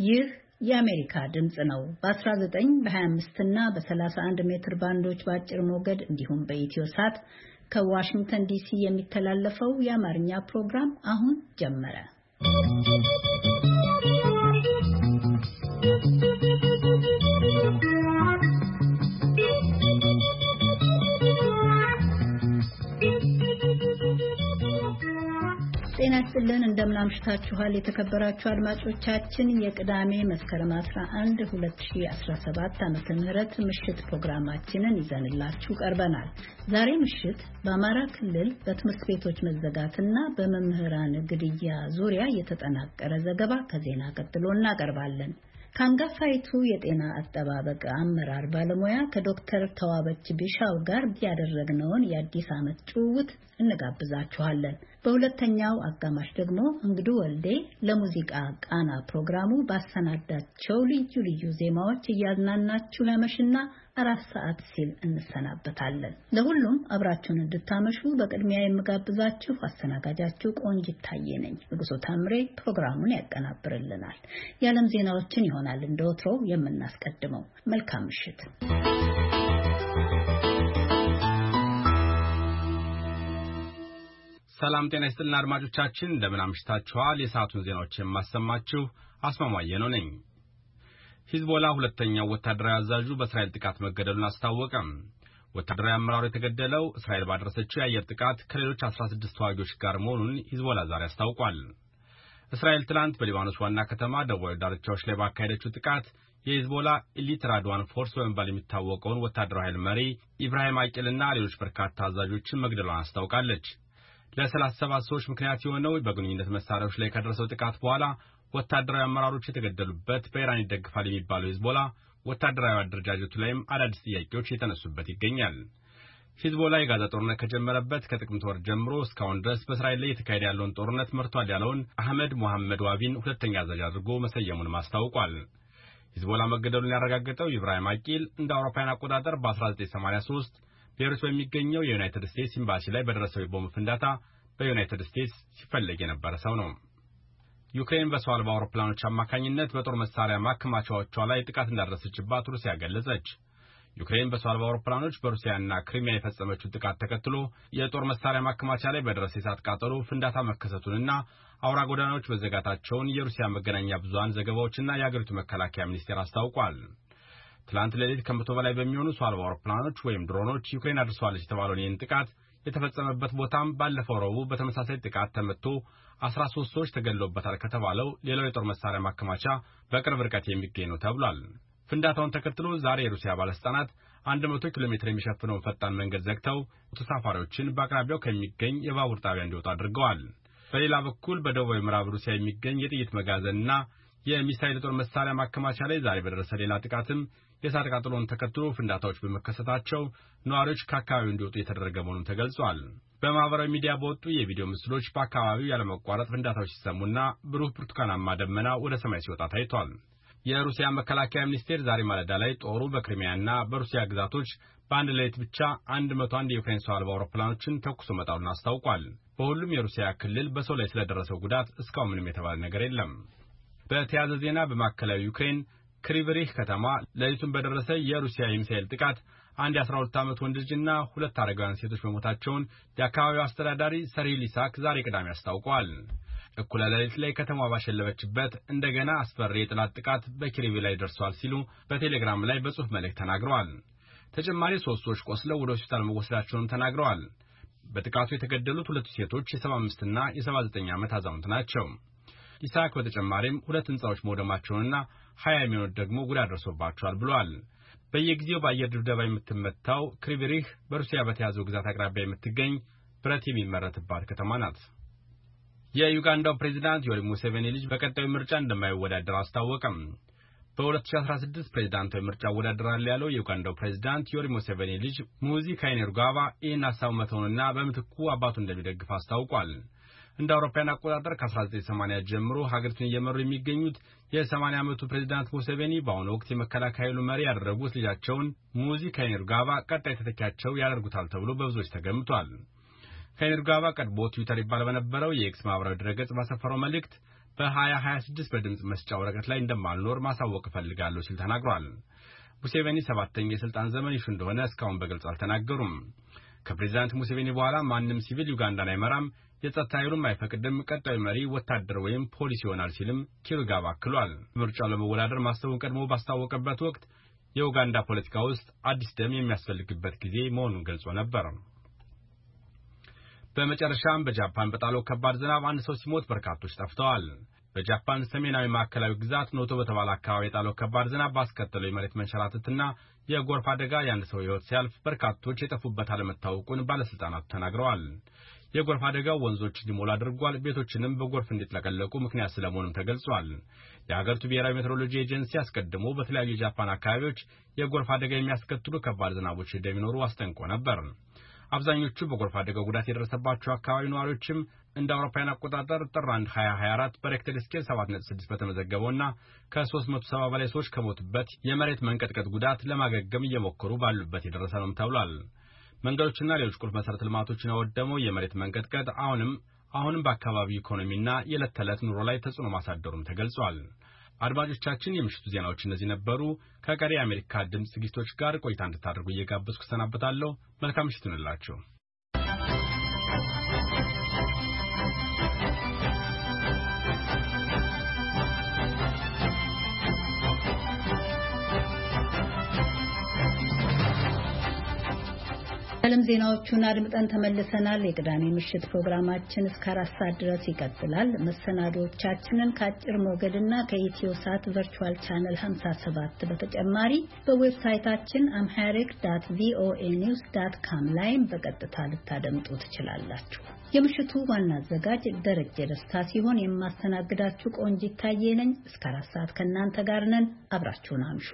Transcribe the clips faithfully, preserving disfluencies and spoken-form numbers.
ይህ የአሜሪካ ድምጽ ነው። በ19 በ25 እና በ31 ሜትር ባንዶች በአጭር ሞገድ እንዲሁም በኢትዮ ሳት ከዋሽንግተን ዲሲ የሚተላለፈው የአማርኛ ፕሮግራም አሁን ጀመረ። ጤና ይስጥልን እንደምን አምሽታችኋል የተከበራችሁ አድማጮቻችን። የቅዳሜ መስከረም አስራ አንድ ሁለት ሺህ አስራ ሰባት ዓመተ ምህረት ምሽት ፕሮግራማችንን ይዘንላችሁ ቀርበናል። ዛሬ ምሽት በአማራ ክልል በትምህርት ቤቶች መዘጋትና በመምህራን ግድያ ዙሪያ የተጠናቀረ ዘገባ ከዜና ቀጥሎ እናቀርባለን። ከአንጋፋይቱ የጤና አጠባበቅ አመራር ባለሙያ ከዶክተር ተዋበች ቢሻው ጋር ያደረግነውን የአዲስ ዓመት ጭውውት እንጋብዛችኋለን። በሁለተኛው አጋማሽ ደግሞ እንግዱ ወልዴ ለሙዚቃ ቃና ፕሮግራሙ ባሰናዳቸው ልዩ ልዩ ዜማዎች እያዝናናችሁ ያመሽና አራት ሰዓት ሲል እንሰናበታለን። ለሁሉም አብራችሁን እንድታመሹ በቅድሚያ የምጋብዛችሁ አስተናጋጃችሁ ቆንጂት ታዬ ነኝ። ንጉሱ ታምሬ ፕሮግራሙን ያቀናብርልናል። የዓለም ዜናዎችን ይሆናል እንደወትሮው የምናስቀድመው። መልካም ምሽት። ሰላም ጤና ይስጥልና አድማጮቻችን እንደምን አምሽታችኋል። የሰዓቱን ዜናዎች የማሰማችሁ አስማማየ ነው ነኝ። ሂዝቦላ ሁለተኛው ወታደራዊ አዛዡ በእስራኤል ጥቃት መገደሉን አስታወቀ። ወታደራዊ አመራሩ የተገደለው እስራኤል ባደረሰችው የአየር ጥቃት ከሌሎች አስራ ስድስት ተዋጊዎች ጋር መሆኑን ሂዝቦላ ዛሬ አስታውቋል። እስራኤል ትላንት በሊባኖስ ዋና ከተማ ደቡባዊ ዳርቻዎች ላይ ባካሄደችው ጥቃት የሂዝቦላ ኤሊት ራድዋን ፎርስ በመባል የሚታወቀውን ወታደራዊ ኃይል መሪ ኢብራሂም አቂልና ሌሎች በርካታ አዛዦችን መግደሏን አስታውቃለች። ለሰላሳ ሰባት ሰዎች ምክንያት የሆነው በግንኙነት መሳሪያዎች ላይ ከደረሰው ጥቃት በኋላ ወታደራዊ አመራሮች የተገደሉበት በኢራን ይደግፋል የሚባለው ሂዝቦላ ወታደራዊ አደረጃጀቱ ላይም አዳዲስ ጥያቄዎች የተነሱበት ይገኛል። ሂዝቦላ የጋዛ ጦርነት ከጀመረበት ከጥቅምት ወር ጀምሮ እስካሁን ድረስ በእስራኤል ላይ የተካሄደ ያለውን ጦርነት መርቷል ያለውን አህመድ ሞሐመድ ዋቢን ሁለተኛ አዛዥ አድርጎ መሰየሙን አስታውቋል። ሂዝቦላ መገደሉን ያረጋገጠው ኢብራሂም አቂል እንደ አውሮፓውያን አቆጣጠር በ1983 ቤሩት በሚገኘው የዩናይትድ ስቴትስ ኤምባሲ ላይ በደረሰው የቦምብ ፍንዳታ በዩናይትድ ስቴትስ ሲፈለግ የነበረ ሰው ነው። ዩክሬን በሰው አልባ አውሮፕላኖች አማካኝነት በጦር መሳሪያ ማከማቻዎቿ ላይ ጥቃት እንዳደረሰችባት ሩሲያ ገለጸች። ዩክሬን በሰው አልባ አውሮፕላኖች በሩሲያና ክሪሚያ የፈጸመችው ጥቃት ተከትሎ የጦር መሳሪያ ማከማቻ ላይ በደረሰ የእሳት ቃጠሎ ፍንዳታ መከሰቱንና አውራ ጎዳናዎች መዘጋታቸውን የሩሲያ መገናኛ ብዙሃን ዘገባዎችና የአገሪቱ መከላከያ ሚኒስቴር አስታውቋል። ትላንት ሌሊት ከመቶ በላይ በሚሆኑ ሰው አልባ አውሮፕላኖች ወይም ድሮኖች ዩክሬን አድርሷለች የተባለውን ይህን ጥቃት የተፈጸመበት ቦታም ባለፈው ረቡዕ በተመሳሳይ ጥቃት ተመትቶ አስራ ሶስት ሰዎች ተገድለውበታል ከተባለው ሌላው የጦር መሳሪያ ማከማቻ በቅርብ ርቀት የሚገኝ ነው ተብሏል። ፍንዳታውን ተከትሎ ዛሬ የሩሲያ ባለስልጣናት መቶ ኪሎ ሜትር የሚሸፍነውን ፈጣን መንገድ ዘግተው ተሳፋሪዎችን በአቅራቢያው ከሚገኝ የባቡር ጣቢያ እንዲወጡ አድርገዋል። በሌላ በኩል በደቡባዊ ምዕራብ ሩሲያ የሚገኝ የጥይት መጋዘንና የሚሳይል ጦር መሳሪያ ማከማቻ ላይ ዛሬ በደረሰ ሌላ ጥቃትም የእሳት ቃጠሎን ተከትሎ ፍንዳታዎች በመከሰታቸው ነዋሪዎች ከአካባቢው እንዲወጡ የተደረገ መሆኑን ተገልጿል። በማህበራዊ ሚዲያ በወጡ የቪዲዮ ምስሎች በአካባቢው ያለመቋረጥ ፍንዳታዎች ሲሰሙና ብሩህ ብርቱካናማ ደመና ወደ ሰማይ ሲወጣ ታይቷል። የሩሲያ መከላከያ ሚኒስቴር ዛሬ ማለዳ ላይ ጦሩ በክሪሚያና በሩሲያ ግዛቶች በአንድ ሌሊት ብቻ መቶ አንድ የዩክሬን ሰው አልባ አውሮፕላኖችን ተኩሶ መጣሉን አስታውቋል። በሁሉም የሩሲያ ክልል በሰው ላይ ስለደረሰው ጉዳት እስካሁን ምንም የተባለ ነገር የለም። በተያያዘ ዜና በማዕከላዊ ዩክሬን ክሪቭሪህ ከተማ ሌሊቱን በደረሰ የሩሲያ የሚሳኤል ጥቃት አንድ የአስራ ሁለት ዓመት ወንድ ልጅና ሁለት አረጋውያን ሴቶች መሞታቸውን የአካባቢው አስተዳዳሪ ሰሪል ኢሳክ ዛሬ ቅዳሜ አስታውቀዋል። እኩለ ሌሊት ላይ ከተማ ባሸለበችበት እንደገና አስፈሪ የጥላት ጥቃት በክሪቭ ላይ ደርሷል ሲሉ በቴሌግራም ላይ በጽሑፍ መልእክት ተናግረዋል። ተጨማሪ ሶስት ሰዎች ቆስለው ወደ ሆስፒታል መወሰዳቸውንም ተናግረዋል። በጥቃቱ የተገደሉት ሁለቱ ሴቶች የሰባ አምስት እና የሰባ ዘጠኝ ዓመት አዛውንት ናቸው። ኢሳክ በተጨማሪም ሁለት ህንጻዎች መውደማቸውንና ሀያ የሚሆኑት ደግሞ ጉዳት ደርሶባቸዋል ብሏል። በየጊዜው በአየር ድብደባ የምትመታው ክሪቭሪህ በሩሲያ በተያዘው ግዛት አቅራቢያ የምትገኝ ብረት የሚመረትባት ከተማ ናት። የዩጋንዳው ፕሬዝዳንት ዮዌሪ ሙሴቬኒ ልጅ በቀጣዩ ምርጫ እንደማይወዳደር አስታወቀም። በ2016 ፕሬዝዳንታዊ ምርጫ እወዳደራለሁ ያለው የዩጋንዳው ፕሬዝዳንት ዮዌሪ ሙሴቬኒ ልጅ ሙዚ ካይኔሩጋባ ይህን ሀሳብ መተውንና በምትኩ አባቱ እንደሚደግፍ አስታውቋል። እንደ አውሮፓውያን አቆጣጠር ከ1980 ጀምሮ ሀገሪቱን እየመሩ የሚገኙት የ80 ዓመቱ ፕሬዝዳንት ሙሴቬኒ በአሁኑ ወቅት የመከላከያ ኃይሉ መሪ ያደረጉት ልጃቸውን ሙዚ ካይኔሩጋባ ቀጣይ ተተኪያቸው ያደርጉታል ተብሎ በብዙዎች ተገምቷል። ካይኔሩጋባ ቀድሞ ትዊተር ይባል በነበረው የኤክስ ማህበራዊ ድረገጽ ባሰፈረው መልእክት በ2026 በድምጽ መስጫ ወረቀት ላይ እንደማልኖር ማሳወቅ ፈልጋለሁ ሲል ተናግሯል። ሙሴቬኒ ሰባተኛ የስልጣን ዘመን ይሹ እንደሆነ እስካሁን በግልጽ አልተናገሩም። ከፕሬዝዳንት ሙሴቬኒ በኋላ ማንም ሲቪል ዩጋንዳን አይመራም፣ የጸጥታ ኃይሉም አይፈቅድም፣ ቀጣዩ መሪ ወታደር ወይም ፖሊስ ይሆናል ሲልም ኪሩጋባ አክሏል። ምርጫው ለመወዳደር ማሰቡን ቀድሞ ባስታወቀበት ወቅት የኡጋንዳ ፖለቲካ ውስጥ አዲስ ደም የሚያስፈልግበት ጊዜ መሆኑን ገልጾ ነበር። በመጨረሻም በጃፓን በጣለው ከባድ ዝናብ አንድ ሰው ሲሞት በርካቶች ጠፍተዋል። በጃፓን ሰሜናዊ ማዕከላዊ ግዛት ኖቶ በተባለ አካባቢ የጣለው ከባድ ዝናብ ባስከተለው የመሬት መንሸራተትና የጎርፍ አደጋ የአንድ ሰው ሕይወት ሲያልፍ በርካቶች የጠፉበት አለመታወቁን ባለስልጣናቱ ተናግረዋል። የጎርፍ አደጋው ወንዞች እንዲሞሉ አድርጓል፣ ቤቶችንም በጎርፍ እንዲጥለቀለቁ ምክንያት ስለመሆኑም ተገልጿል። የሀገሪቱ ብሔራዊ ሜትሮሎጂ ኤጀንሲ አስቀድሞ በተለያዩ የጃፓን አካባቢዎች የጎርፍ አደጋ የሚያስከትሉ ከባድ ዝናቦች እንደሚኖሩ አስጠንቅቆ ነበር። አብዛኞቹ በጎርፍ አደጋው ጉዳት የደረሰባቸው አካባቢ ነዋሪዎችም እንደ አውሮፓውያን አቆጣጠር ጥር አንድ ሀያ ሀያ አራት በሬክተር ስኬል ሰባት ነጥብ ስድስት በተመዘገበውና ከሶስት መቶ ሰባ በላይ ሰዎች ከሞቱበት የመሬት መንቀጥቀጥ ጉዳት ለማገገም እየሞከሩ ባሉበት የደረሰ ነው ተብሏል። መንገዶችና ሌሎች ቁልፍ መሰረተ ልማቶችን ያወደመው የመሬት መንቀጥቀጥ አሁንም አሁንም በአካባቢው ኢኮኖሚና የዕለት ተዕለት ኑሮ ላይ ተጽዕኖ ማሳደሩም ተገልጿል። አድማጮቻችን፣ የምሽቱ ዜናዎች እነዚህ ነበሩ። ከቀሪ የአሜሪካ ድምጽ ዝግጅቶች ጋር ቆይታ እንድታደርጉ እየጋበዝኩ ሰናበታለሁ። መልካም ምሽት ይሁንላችሁ። ዓለም ዜናዎቹን አድምጠን ተመልሰናል። የቅዳሜ ምሽት ፕሮግራማችን እስከ አራት ሰዓት ድረስ ይቀጥላል። መሰናዶቻችንን ከአጭር ሞገድና ከኢትዮ ሳት ቨርቹዋል ቻነል ሃምሳ ሰባት በተጨማሪ በዌብሳይታችን አምሃሪክ ዶት ቪኦኤ ኒውስ ዶት ኮም ላይ በቀጥታ ልታደምጡ ትችላላችሁ። የምሽቱ ዋና አዘጋጅ ደረጀ ደስታ ሲሆን የማስተናግዳችሁ ቆንጂት ታዬ ነኝ። እስከ አራት ሰዓት ከእናንተ ጋር ነን። አብራችሁን አምሹ።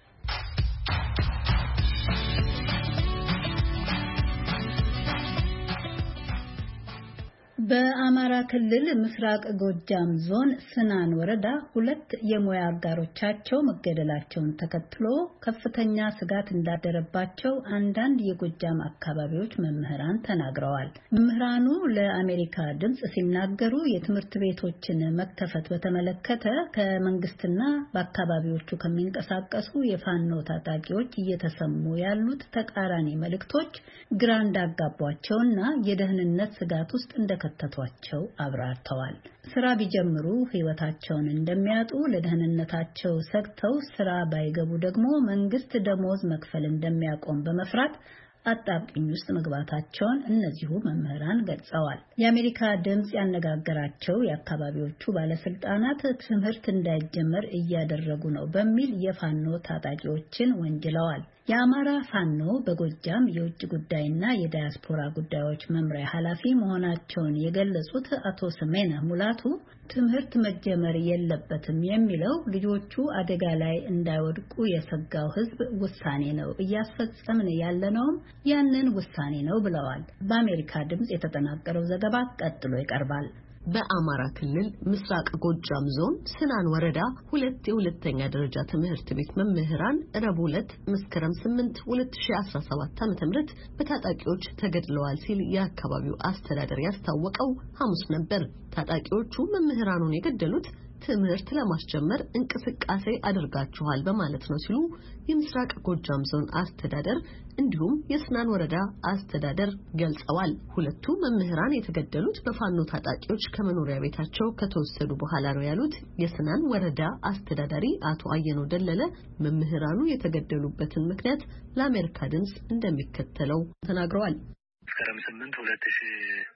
በአማራ ክልል ምስራቅ ጎጃም ዞን ስናን ወረዳ ሁለት የሙያ አጋሮቻቸው መገደላቸውን ተከትሎ ከፍተኛ ስጋት እንዳደረባቸው አንዳንድ የጎጃም አካባቢዎች መምህራን ተናግረዋል። መምህራኑ ለአሜሪካ ድምጽ ሲናገሩ የትምህርት ቤቶችን መከፈት በተመለከተ ከመንግስትና በአካባቢዎቹ ከሚንቀሳቀሱ የፋኖ ታጣቂዎች እየተሰሙ ያሉት ተቃራኒ መልእክቶች ግራ እንዳጋቧቸውና የደህንነት ስጋት ውስጥ እንደከ ተቷቸው አብራርተዋል። ስራ ቢጀምሩ ህይወታቸውን እንደሚያጡ፣ ለደህንነታቸው ሰግተው ስራ ባይገቡ ደግሞ መንግስት ደሞዝ መክፈል እንደሚያቆም በመፍራት አጣብቂኝ ውስጥ መግባታቸውን እነዚሁ መምህራን ገልጸዋል። የአሜሪካ ድምጽ ያነጋገራቸው የአካባቢዎቹ ባለስልጣናት ትምህርት እንዳይጀመር እያደረጉ ነው በሚል የፋኖ ታጣቂዎችን ወንጅለዋል። የአማራ ፋኖ በጎጃም የውጭ ጉዳይና የዳያስፖራ ጉዳዮች መምሪያ ኃላፊ መሆናቸውን የገለጹት አቶ ስሜነህ ሙላቱ ትምህርት መጀመር የለበትም የሚለው ልጆቹ አደጋ ላይ እንዳይወድቁ የሰጋው ህዝብ ውሳኔ ነው፣ እያስፈጸምን ያለነውም ያንን ውሳኔ ነው ብለዋል። በአሜሪካ ድምጽ የተጠናቀረው ዘገባ ቀጥሎ ይቀርባል። በአማራ ክልል ምስራቅ ጎጃም ዞን ስናን ወረዳ ሁለት የሁለተኛ ደረጃ ትምህርት ቤት መምህራን ረቡዕ ዕለት መስከረም ስምንት ሁለት ሺህ አስራ ሰባት ዓ.ም በታጣቂዎች ተገድለዋል ሲል የአካባቢው አስተዳደር ያስታወቀው ሐሙስ ነበር። ታጣቂዎቹ መምህራኑን የገደሉት ትምህርት ለማስጀመር እንቅስቃሴ አድርጋችኋል በማለት ነው ሲሉ የምስራቅ ጎጃም ዞን አስተዳደር እንዲሁም የስናን ወረዳ አስተዳደር ገልጸዋል። ሁለቱ መምህራን የተገደሉት በፋኖ ታጣቂዎች ከመኖሪያ ቤታቸው ከተወሰዱ በኋላ ነው ያሉት የስናን ወረዳ አስተዳዳሪ አቶ አየኖ ደለለ መምህራኑ የተገደሉበትን ምክንያት ለአሜሪካ ድምጽ እንደሚከተለው ተናግረዋል። መስከረም ስምንት ሁለት ሺህ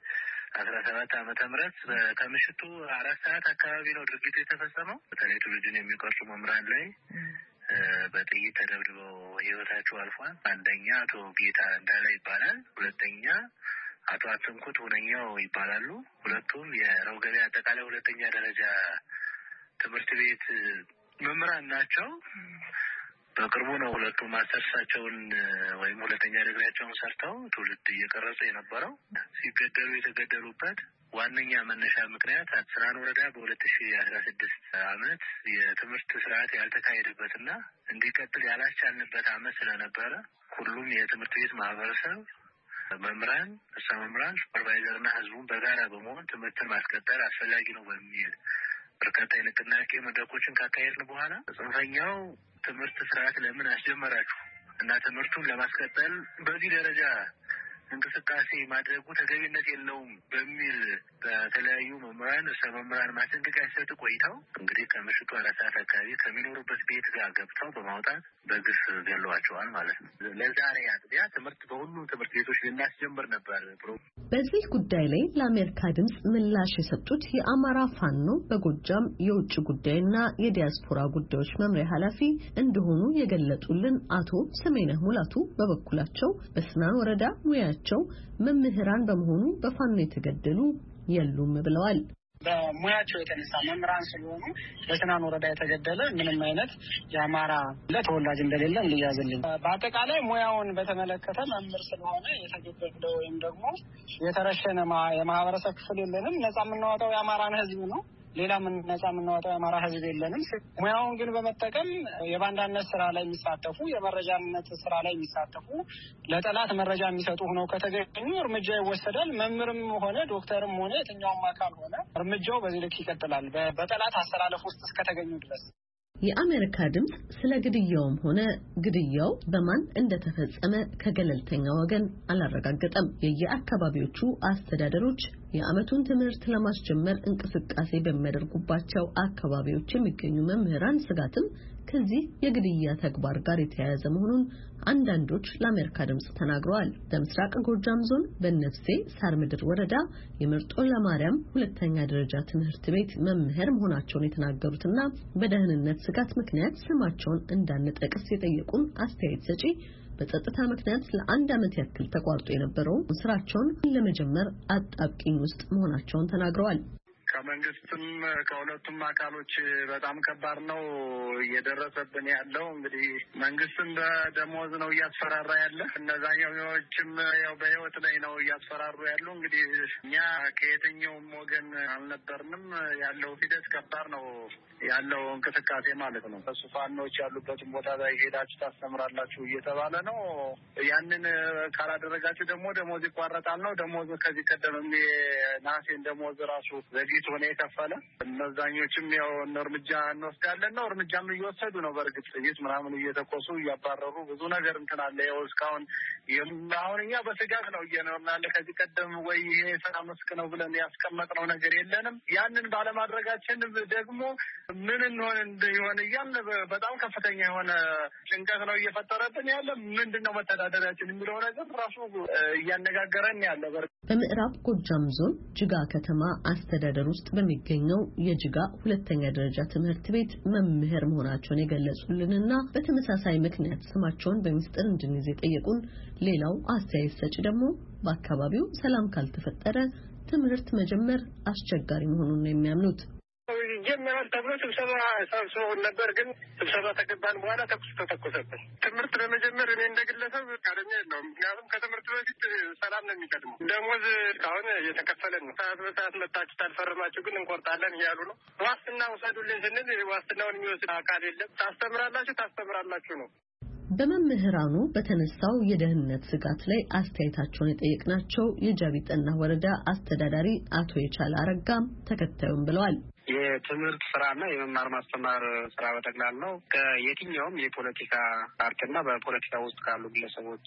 አስራ ሰባት ዓመተ ምህረት ከምሽቱ አራት ሰዓት አካባቢ ነው ድርጊቱ የተፈጸመው። በተለይ ትውልድን የሚቀርጹ መምህራን ላይ በጥይት ተደብድበው ህይወታቸው አልፏል። አንደኛ አቶ ጌታ እንዳለ ይባላል። ሁለተኛ አቶ አትንኩት ሁነኛው ይባላሉ። ሁለቱም የረውገቤ አጠቃላይ ሁለተኛ ደረጃ ትምህርት ቤት መምህራን ናቸው። በቅርቡ ነው ሁለቱም ማስተርሳቸውን ወይም ሁለተኛ ዲግሪያቸውን ሰርተው ትውልድ እየቀረጹ የነበረው። ሲገደሉ የተገደሉበት ዋነኛ መነሻ ምክንያት ስናን ወረዳ በሁለት ሺህ አስራ ስድስት ዓመት የትምህርት ስርዓት ያልተካሄደበትና እንዲቀጥል ያላስቻልንበት ዓመት ስለነበረ ሁሉም የትምህርት ቤት ማህበረሰብ መምህራን፣ እርሰ መምህራን፣ ሱፐርቫይዘርና ህዝቡን በጋራ በመሆን ትምህርትን ማስቀጠል አስፈላጊ ነው በሚል በርካታ የንቅናቄ መድረኮችን ካካሄድን በኋላ ጽንፈኛው ትምህርት ስርዓት ለምን አስጀመራችሁ እና ትምህርቱን ለማስቀጠል በዚህ ደረጃ እንቅስቃሴ ማድረጉ ተገቢነት የለውም በሚል በተለያዩ መምህራን እርሰ መምህራን ማስጠንቀቂያ ሲሰጡ ቆይተው እንግዲህ ከምሽቱ አራት ሰዓት አካባቢ ከሚኖሩበት ቤት ጋር ገብተው በማውጣት በግፍ ገለዋቸዋል ማለት ነው። ለዛሬ አጥቢያ ትምህርት በሁሉም ትምህርት ቤቶች ልናስጀምር ነበር። በዚህ ጉዳይ ላይ ለአሜሪካ ድምጽ ምላሽ የሰጡት የአማራ ፋኖ በጎጃም የውጭ ጉዳይና የዲያስፖራ ጉዳዮች መምሪያ ኃላፊ እንደሆኑ የገለጹልን አቶ ሰሜነህ ሙላቱ በበኩላቸው በስናን ወረዳ ሙያቸው መምህራን በመሆኑ በፋኖ የተገደሉ የሉም ብለዋል። በሙያቸው የተነሳ መምህራን ስለሆኑ በስናን ወረዳ የተገደለ ምንም አይነት የአማራ ለተወላጅ እንደሌለ እንያዝልኝ። በአጠቃላይ ሙያውን በተመለከተ መምህር ስለሆነ የተገደለ ወይም ደግሞ የተረሸነ የማህበረሰብ ክፍል የለንም። ነፃ የምናወጣው የአማራን ሕዝብ ነው። ሌላ ምን ነፃ የምናወጣው የአማራ ሕዝብ የለንም። ሙያውን ግን በመጠቀም የባንዳነት ስራ ላይ የሚሳተፉ የመረጃነት ስራ ላይ የሚሳተፉ ለጠላት መረጃ የሚሰጡ ሆነው ከተገኙ እርምጃ ይወሰዳል። መምህርም ሆነ ዶክተርም ሆነ የትኛውም አካል ሆነ እርምጃው በዚህ ልክ ይቀጥላል በጠላት አስተላለፍ ውስጥ እስከተገኙ ድረስ። የአሜሪካ ድምጽ ስለ ግድያውም ሆነ ግድያው በማን እንደተፈጸመ ከገለልተኛ ወገን አላረጋገጠም። የየአካባቢዎቹ አስተዳደሮች የዓመቱን ትምህርት ለማስጀመር እንቅስቃሴ በሚያደርጉባቸው አካባቢዎች የሚገኙ መምህራን ስጋትም ከዚህ የግድያ ተግባር ጋር የተያያዘ መሆኑን አንዳንዶች ለአሜሪካ ድምጽ ተናግረዋል። በምስራቅ ጎጃም ዞን በነፍሴ ሳር ምድር ወረዳ የምርጦ ለማርያም ሁለተኛ ደረጃ ትምህርት ቤት መምህር መሆናቸውን የተናገሩትና በደህንነት ስጋት ምክንያት ስማቸውን እንዳንጠቅስ የጠየቁን አስተያየት ሰጪ በጸጥታ ምክንያት ለአንድ ዓመት ያክል ተቋርጦ የነበረው ስራቸውን ለመጀመር አጣብቂኝ ውስጥ መሆናቸውን ተናግረዋል። ከመንግስትም ከሁለቱም አካሎች በጣም ከባድ ነው እየደረሰብን ያለው። እንግዲህ መንግስትም በደሞዝ ነው እያስፈራራ ያለ፣ እነዛኛዎችም ያው በህይወት ላይ ነው እያስፈራሩ ያሉ። እንግዲህ እኛ ከየትኛውም ወገን አልነበርንም። ያለው ሂደት ከባድ ነው ያለው እንቅስቃሴ ማለት ነው። እሱ ፋኖች ያሉበትን ቦታ ላይ ሄዳችሁ ታስተምራላችሁ እየተባለ ነው። ያንን ካላደረጋችሁ ደግሞ ደሞዝ ይቋረጣል ነው። ደሞዝ ከዚህ ቀደም የናሴን ደሞዝ ራሱ ዘግይቶ ሆነ የከፈለ። እነዛኞችም ያው እርምጃ እንወስዳለን ነው እርምጃም እየወሰዱ ነው። በእርግጥ ጥይት ምናምን እየተኮሱ እያባረሩ ብዙ ነገር እንትን አለ። ያው እስካሁን አሁን እኛ በስጋት ነው እየኖርናለ። ከዚህ ቀደም ወይ ይሄ ስራ መስክ ነው ብለን ያስቀመጥነው ነገር የለንም። ያንን ባለማድረጋችን ደግሞ ምን እንሆን እንደሆነ እያለ በጣም ከፍተኛ የሆነ ጭንቀት ነው እየፈጠረብን ያለ። ምንድነው መተዳደሪያችን የሚለው ነገር ራሱ እያነጋገረን ያለ። በምዕራብ ጎጃም ዞን ጅጋ ከተማ አስተዳደር ውስጥ በሚገኘው የጅጋ ሁለተኛ ደረጃ ትምህርት ቤት መምህር መሆናቸውን የገለጹልንና በተመሳሳይ ምክንያት ስማቸውን በሚስጥር እንድንይዝ የጠየቁን ሌላው አስተያየት ሰጪ ደግሞ በአካባቢው ሰላም ካልተፈጠረ ትምህርት መጀመር አስቸጋሪ መሆኑን ነው የሚያምኑት። ጀመራል ተብሎ ስብሰባ ሰብስበው ነበር። ግን ስብሰባ ተገባን በኋላ ተኩስ ተተኮሰብን። ትምህርት ለመጀመር እኔ እንደግለሰብ ፈቃደኛ የለውም። ምክንያቱም ከትምህርት በፊት ሰላም ነው የሚቀድመው። ደሞዝ እስካሁን እየተከፈለን ነው። ሰዓት በሰዓት መታችሁ ታልፈረማችሁ ግን እንቆርጣለን እያሉ ነው። ዋስትና ውሰዱልን ስንል ዋስትናውን የሚወስድ አካል የለም። ታስተምራላችሁ ታስተምራላችሁ ነው። በመምህራኑ በተነሳው የደህንነት ስጋት ላይ አስተያየታቸውን የጠየቅናቸው የጃቢ ጠና ወረዳ አስተዳዳሪ አቶ የቻለ አረጋም ተከታዩም ብለዋል። የትምህርት ስራና የመማር ማስተማር ስራ በጠቅላላ ነው ከየትኛውም የፖለቲካ ፓርቲና በፖለቲካ ውስጥ ካሉ ግለሰቦች